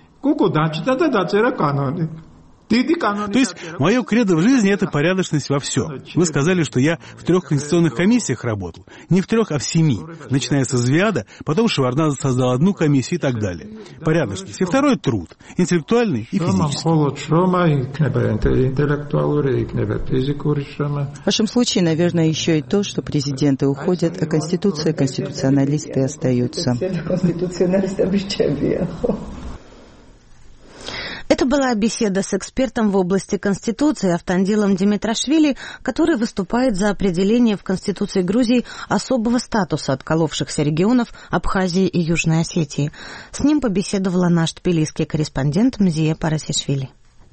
То есть мое кредо в жизни — это порядочность во всем. Вы сказали, что я в трех конституционных комиссиях работал. Не в трех, а в семи. Начиная со Звиада, потом Шеварднадзе создал одну комиссию и так далее. Порядочность. И второй — труд. Интеллектуальный и физический. В вашем случае, наверное, еще и то, что президенты уходят, а Конституция, конституционалисты остаются. Это была беседа с экспертом в области Конституции Автандилом Димитрашвили, который выступает за определение в Конституции Грузии особого статуса отколовшихся регионов Абхазии и Южной Осетии. С ним побеседовала наш тбилисский корреспондент Мзия Парасишвили.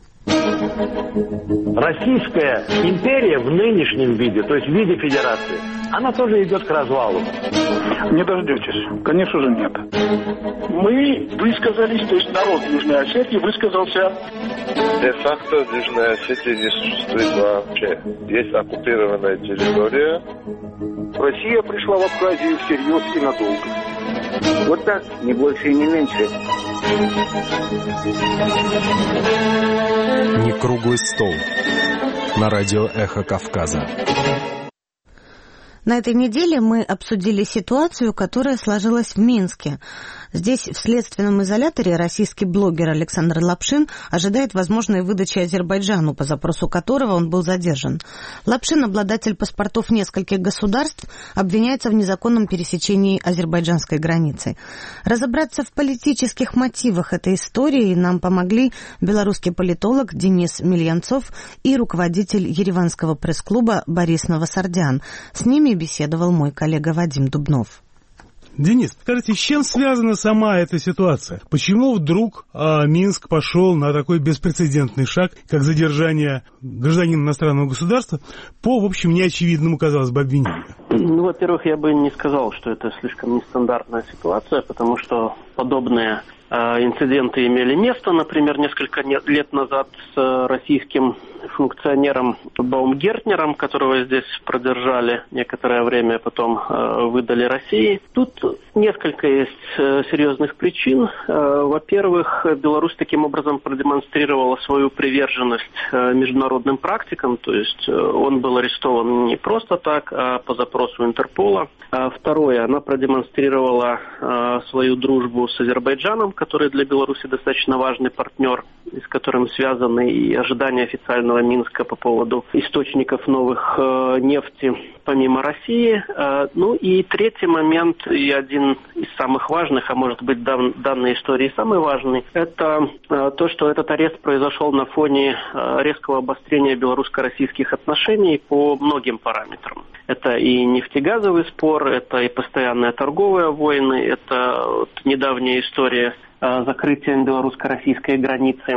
Российская империя в нынешнем виде, то есть в виде федерации, она тоже идет к развалу. Не дождетесь. Конечно же нет. Мы высказались, то есть народ Южной Осетии высказался. Де-факто Южная Осетия не существует вообще. Есть оккупированная территория. Россия пришла в Абхазию всерьез и надолго. Вот так, не больше и не меньше. Не круглый стол. На радио «Эхо Кавказа». На этой неделе мы обсудили ситуацию, которая сложилась в Минске. Здесь, в следственном изоляторе, российский блогер Александр Лапшин ожидает возможной выдачи Азербайджану, по запросу которого он был задержан. Лапшин, обладатель паспортов нескольких государств, обвиняется в незаконном пересечении азербайджанской границы. Разобраться в политических мотивах этой истории нам помогли белорусский политолог Денис Мильянцов и руководитель ереванского пресс-клуба Борис Новосардян. С ними беседовал мой коллега Вадим Дубнов. Денис, скажите, с чем связана сама эта ситуация? Почему вдруг а, Минск пошел на такой беспрецедентный шаг, как задержание гражданина иностранного государства по, в общем, неочевидному, казалось бы, обвинению? Ну, во-первых, я бы не сказал, что это слишком нестандартная ситуация, потому что подобные э, инциденты имели место, например, несколько лет назад с российским функционером Баумгертнером, которого здесь продержали некоторое время, потом э, выдали России. Тут несколько есть э, серьезных причин. Э, во-первых, Беларусь таким образом продемонстрировала свою приверженность э, международным практикам, то есть э, он был арестован не просто так, а по запросу Интерпола. А второе, она продемонстрировала э, свою дружбу с Азербайджаном, который для Беларуси достаточно важный партнер, с которым связаны и ожидания официального Минска по поводу источников новых э, нефти помимо России. Э, ну и третий момент, и один из самых важных, а может быть дан, данной истории самый важный, это э, то, что этот арест произошел на фоне э, резкого обострения белорусско-российских отношений по многим параметрам. Это и нефтегазовый спор, это и постоянные торговые войны, это вот недавняя история э, закрытия белорусско-российской границы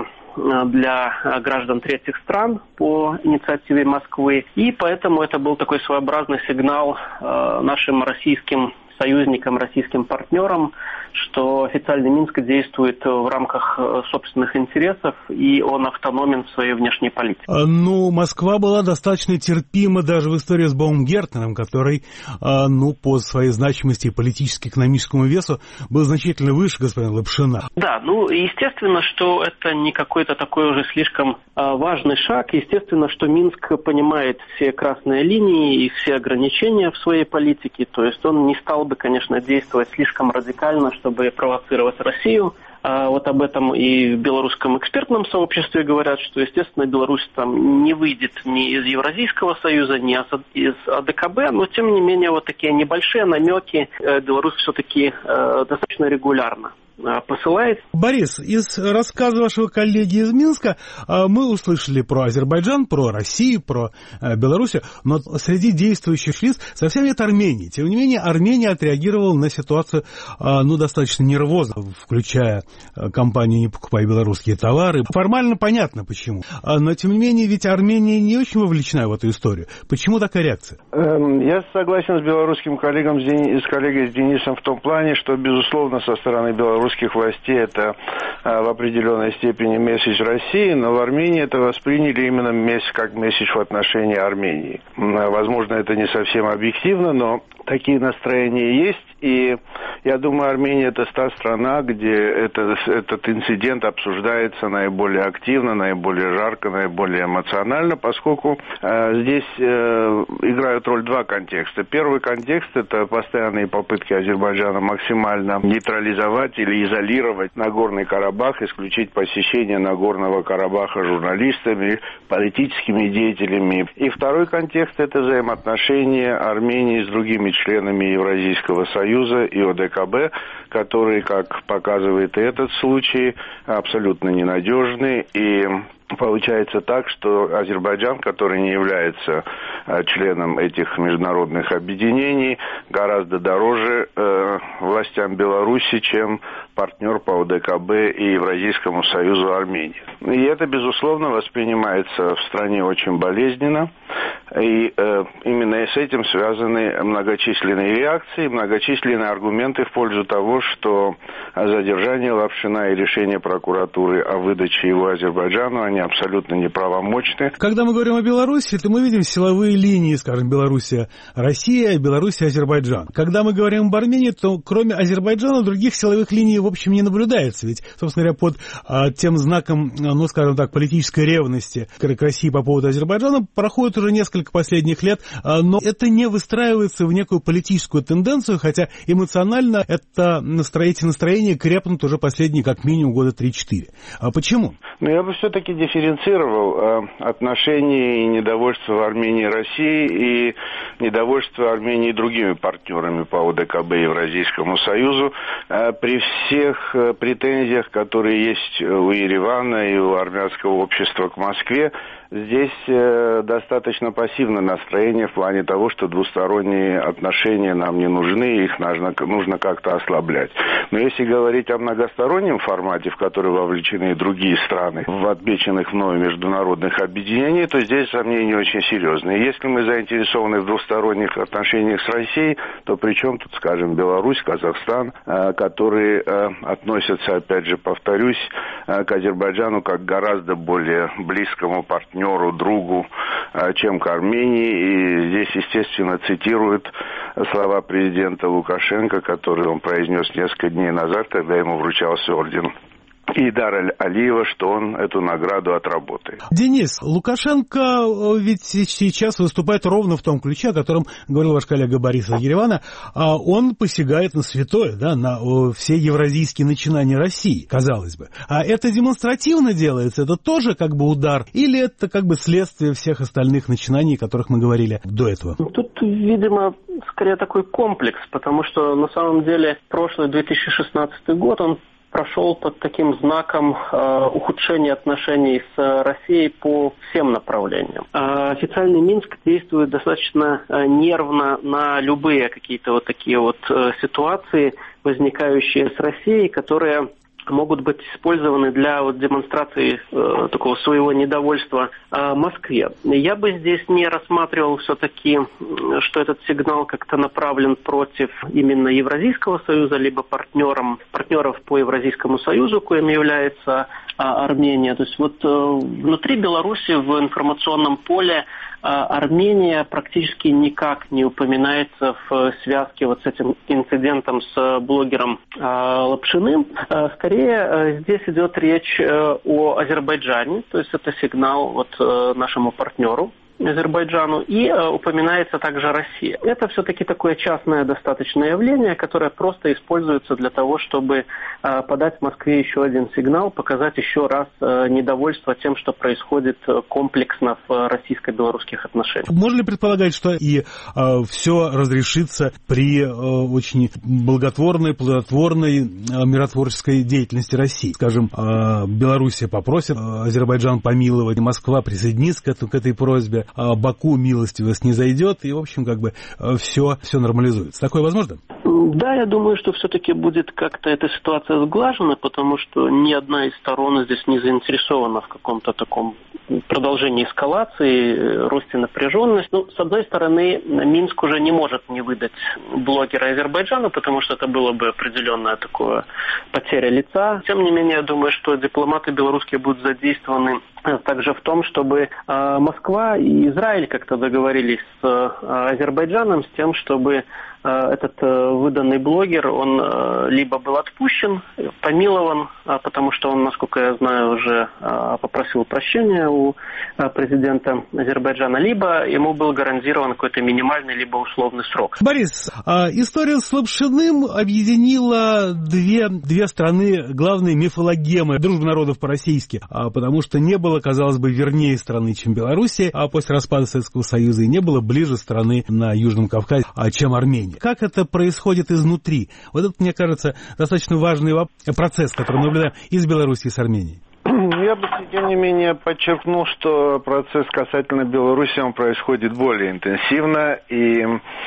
для граждан третьих стран по инициативе Москвы. И поэтому это был такой своеобразный сигнал э, нашим российским союзникам, российским партнерам, что официальный Минск действует в рамках собственных интересов, и он автономен в своей внешней политике. Ну, Москва была достаточно терпима даже в истории с Баумгертнером, который, ну, по своей значимости и политически-экономическому весу был значительно выше господина Лапшина. Да, ну, естественно, что это не какой-то такой уже слишком важный шаг. Естественно, что Минск понимает все красные линии и все ограничения в своей политике, то есть он не стал бы, конечно, действовать слишком радикально, чтобы провоцировать Россию. Вот об этом и в белорусском экспертном сообществе говорят, что, естественно, Беларусь там не выйдет ни из Евразийского союза, ни из АДКБ, но, тем не менее, вот такие небольшие намеки Беларусь все-таки достаточно регулярно посылает. Борис, из рассказа вашего коллеги из Минска мы услышали про Азербайджан, про Россию, про Белоруссию, но среди действующих лиц совсем нет Армении. Тем не менее, Армения отреагировала на ситуацию ну, достаточно нервозно, включая кампанию «Не покупай белорусские товары». Формально понятно почему. Но, тем не менее, ведь Армения не очень вовлечена в эту историю. Почему такая реакция? Я согласен с белорусским коллегом, с коллегой с Денисом в том плане, что, безусловно, со стороны Беларуси русских властей это а, в определенной степени месседж России, но в Армении это восприняли именно месседж, как месседж в отношении Армении. Возможно, это не совсем объективно, но такие настроения есть, и я думаю, Армения это та страна, где это, этот инцидент обсуждается наиболее активно, наиболее жарко, наиболее эмоционально, поскольку э, здесь э, играют роль два контекста. Первый контекст это постоянные попытки Азербайджана максимально нейтрализовать или изолировать Нагорный Карабах, исключить посещение Нагорного Карабаха журналистами, политическими деятелями. И второй контекст это взаимоотношения Армении с другими членами Евразийского союза и ОДКБ, которые, как показывает и этот случай, абсолютно ненадежны. И получается так, что Азербайджан, который не является э, членом этих международных объединений, гораздо дороже э, властям Беларуси, чем партнер по ОДКБ и Евразийскому союзу Армении. И это, безусловно, воспринимается в стране очень болезненно. И э, именно с этим связаны многочисленные реакции, многочисленные аргументы в пользу того, что задержание Лапшина и решение прокуратуры о выдаче его Азербайджану, они абсолютно неправомочны. Когда мы говорим о Беларуси, то мы видим силовые линии, скажем, Белоруссия-Россия, Белоруссия-Азербайджан. Когда мы говорим об Армении, то кроме Азербайджана других силовых линий, в общем, не наблюдается. Ведь, собственно говоря, под а, тем знаком, ну, скажем так, политической ревности к России по поводу Азербайджана проходит уже несколько последних лет, а, но это не выстраивается в некую политическую тенденцию, хотя эмоционально это настроение, настроение крепнут уже последние как минимум года три-четыре. А почему? Ну, я бы все-таки дифференцировал э, отношения и недовольство в Армении и России и недовольство Армении другими партнерами по ОДКБ и Евразийскому союзу э, при всех э, претензиях, которые есть у Еревана и у армянского общества к Москве. Здесь э, достаточно пассивное настроение в плане того, что двусторонние отношения нам не нужны, их нужно, нужно как-то ослаблять. Но если говорить о многостороннем формате, в который вовлечены и другие страны, в отмеченных мною международных объединениях, то здесь сомнения очень серьезные. Если мы заинтересованы в двусторонних отношениях с Россией, то при чем тут, скажем, Беларусь, Казахстан, э, которые э, относятся, опять же, повторюсь, э, к Азербайджану как гораздо более близкому партнеру, партнеру, другу, чем к Армении. И здесь, естественно, цитируют слова президента Лукашенко, которые он произнес несколько дней назад, когда ему вручался орден Идара Алиева, что он эту награду отработает. Денис, Лукашенко ведь сейчас выступает ровно в том ключе, о котором говорил ваш коллега Борис из Еревана. Он посягает на святое, да, на все евразийские начинания России, казалось бы. А это демонстративно делается? Это тоже как бы удар? Или это как бы следствие всех остальных начинаний, о которых мы говорили до этого? Тут, видимо, скорее такой комплекс, потому что на самом деле прошлый две тысячи шестнадцатый год, он прошел под таким знаком э, ухудшения отношений с Россией по всем направлениям. Э, официальный Минск действует достаточно э, нервно на любые какие-то вот такие вот э, ситуации, возникающие с Россией, которые могут быть использованы для вот, демонстрации э, такого своего недовольства э, Москве. Я бы здесь не рассматривал все-таки, что этот сигнал как-то направлен против именно Евразийского союза, либо партнерам, партнеров по Евразийскому союзу, коим является э, Армения. То есть вот э, внутри Беларуси в информационном поле Армения практически никак не упоминается в связке вот с этим инцидентом с блогером Лапшиным. Скорее, здесь идет речь о Азербайджане, то есть это сигнал вот нашему партнеру Азербайджану, и э, упоминается также Россия. Это все-таки такое частное достаточно явление, которое просто используется для того, чтобы э, подать Москве еще один сигнал, показать еще раз э, недовольство тем, что происходит комплексно в российско-белорусских отношениях. Можно ли предполагать, что и э, все разрешится при э, очень благотворной, плодотворной э, миротворческой деятельности России? Скажем, э, Белоруссия попросит э, Азербайджан помиловать, Москва присоединится к, эту, к этой просьбе, э, Баку милостиво снизойдет, и, в общем, как бы э, все, все нормализуется. Такое возможно? Да, я думаю, что все-таки будет как-то эта ситуация сглажена, потому что ни одна из сторон здесь не заинтересована в каком-то таком продолжении эскалации, росте напряженности. Ну, с одной стороны, Минск уже не может не выдать блогера Азербайджана, потому что это было бы определенная такое потеря лица. Тем не менее, я думаю, что дипломаты белорусские будут задействованы также в том, чтобы э, Москва и Израиль как-то договорились с э, Азербайджаном с тем, чтобы э, этот э, выданный блогер, он э, либо был отпущен, помилован, э, потому что он, насколько я знаю, уже э, попросил прощения у э, президента Азербайджана, либо ему был гарантирован какой-то минимальный либо условный срок. Борис, э, история с Лапшиным объединила две, две страны, главные мифологемы дружбы народов по-российски, э, потому что не было, казалось бы, вернее страны, чем Белоруссия, а после распада Советского Союза и не было ближе страны на Южном Кавказе, чем Армения. Как это происходит изнутри? Вот это, мне кажется, достаточно важный процесс, который мы наблюдаем из Белоруссии с Арменией. Я бы, тем не менее, подчеркнул, что процесс касательно Беларуси, он происходит более интенсивно, и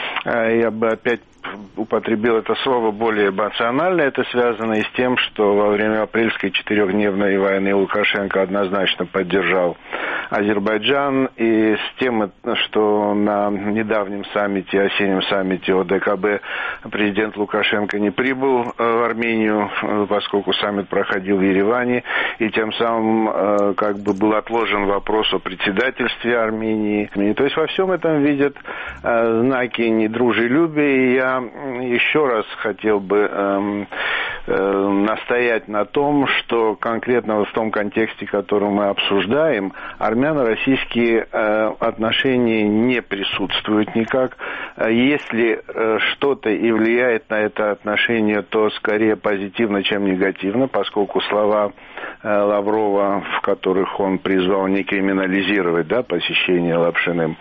э, я бы опять употребил это слово более эмоционально. Это связано и с тем, что во время апрельской четырехдневной войны Лукашенко однозначно поддержал Азербайджан, и с тем, что на недавнем саммите, осеннем саммите о дэ ка бэ президент Лукашенко не прибыл в Армению, поскольку саммит проходил в Ереване, и тем самым как бы был отложен вопрос о председательстве Армении. То есть во всем этом видят знаки недружелюбия, и я еще раз хотел бы э, э, настоять на том, что конкретно в том контексте, который мы обсуждаем, армяно-российские э, отношения не присутствуют никак. Если э, что-то и влияет на это отношение, то скорее позитивно, чем негативно, поскольку слова э, Лаврова, в которых он призвал не криминализировать, да, посещение Лапшиным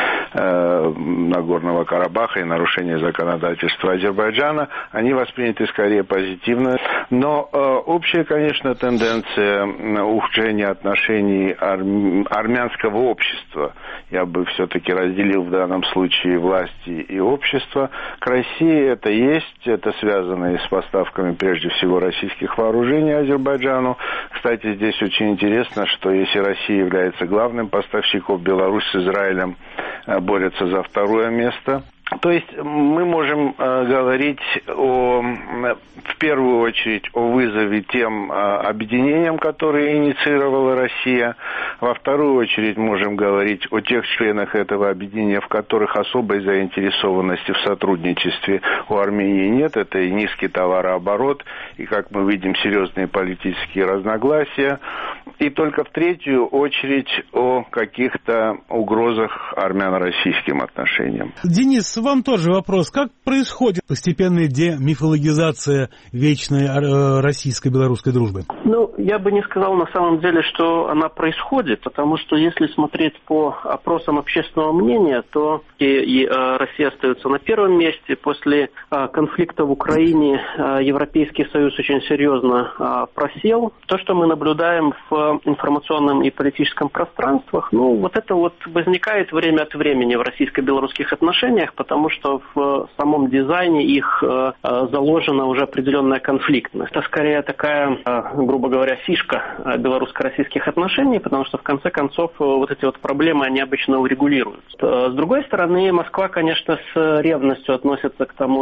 э, Нагорного Карабаха и нарушение законодательства Азербайджана, они восприняты скорее позитивно. Но э, общая, конечно, тенденция ухудшения отношений арм... армянского общества, я бы все-таки разделил в данном случае власти и общество, к России это есть, это связано и с поставками, прежде всего, российских вооружений Азербайджану. Кстати, здесь очень интересно, что если Россия является главным поставщиком, Беларусь с Израилем э, борются за второе место. То есть мы можем э, говорить о, в первую очередь о вызове тем э, объединениям, которые инициировала Россия. Во вторую очередь можем говорить о тех членах этого объединения, в которых особой заинтересованности в сотрудничестве у Армении нет. Это и низкий товарооборот, и, как мы видим, серьезные политические разногласия. И только в третью очередь о каких-то угрозах армяно-российским отношениям. Денис, вам тоже вопрос. Как происходит постепенная демифологизация вечной российско-белорусской дружбы? Ну, я бы не сказал на самом деле, что она происходит, потому что если смотреть по опросам общественного мнения, то и, и Россия остается на первом месте. После конфликта в Украине Европейский Союз очень серьезно просел. То, что мы наблюдаем в информационном и политическом пространствах, ну, вот это вот возникает время от времени в российско-белорусских отношениях, потому что в самом дизайне их э, заложена уже определенная конфликтность. Это скорее такая, э, грубо говоря, фишка белорусско-российских отношений, потому что в конце концов вот эти вот проблемы, они обычно урегулируются. С другой стороны, Москва, конечно, с ревностью относится к тому,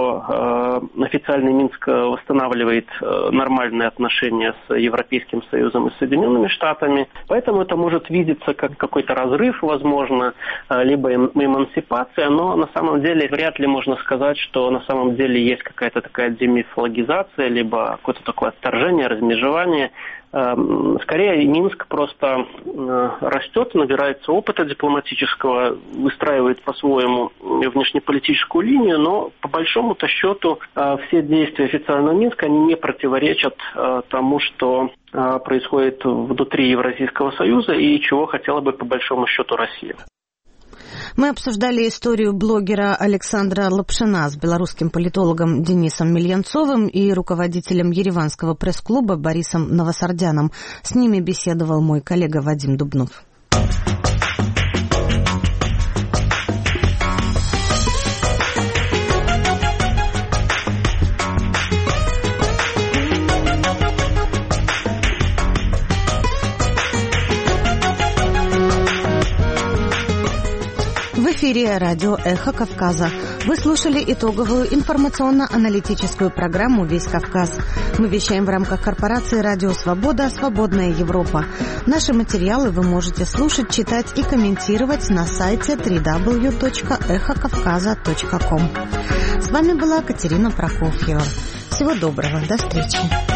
что э, официальный Минск восстанавливает э, нормальные отношения с Европейским Союзом и Соединенными Штатами, поэтому это может видеться как какой-то разрыв, возможно, э, либо эмансипация, но на самом деле вряд ли можно сказать, что на самом деле есть какая-то такая демифологизация, либо какое-то такое отторжение, размежевание. Скорее, Минск просто растет, набирается опыта дипломатического, выстраивает по-своему внешнеполитическую линию, но по большому-то счету все действия официального Минска, они не противоречат тому, что происходит внутри Евразийского союза и чего хотела бы по большому счету Россия. Мы обсуждали историю блогера Александра Лапшина с белорусским политологом Денисом Мельянцовым и руководителем Ереванского пресс-клуба Борисом Новосардяном. С ними беседовал мой коллега Вадим Дубнов. В эфире радио «Эхо Кавказа». Вы слушали итоговую информационно-аналитическую программу «Весь Кавказ». Мы вещаем в рамках корпорации «Радио Свобода. Свободная Европа». Наши материалы вы можете слушать, читать и комментировать на сайте дабл ю дабл ю дабл ю точка эхо кавказа точка ком. С вами была Катерина Прокофьева. Всего доброго. До встречи.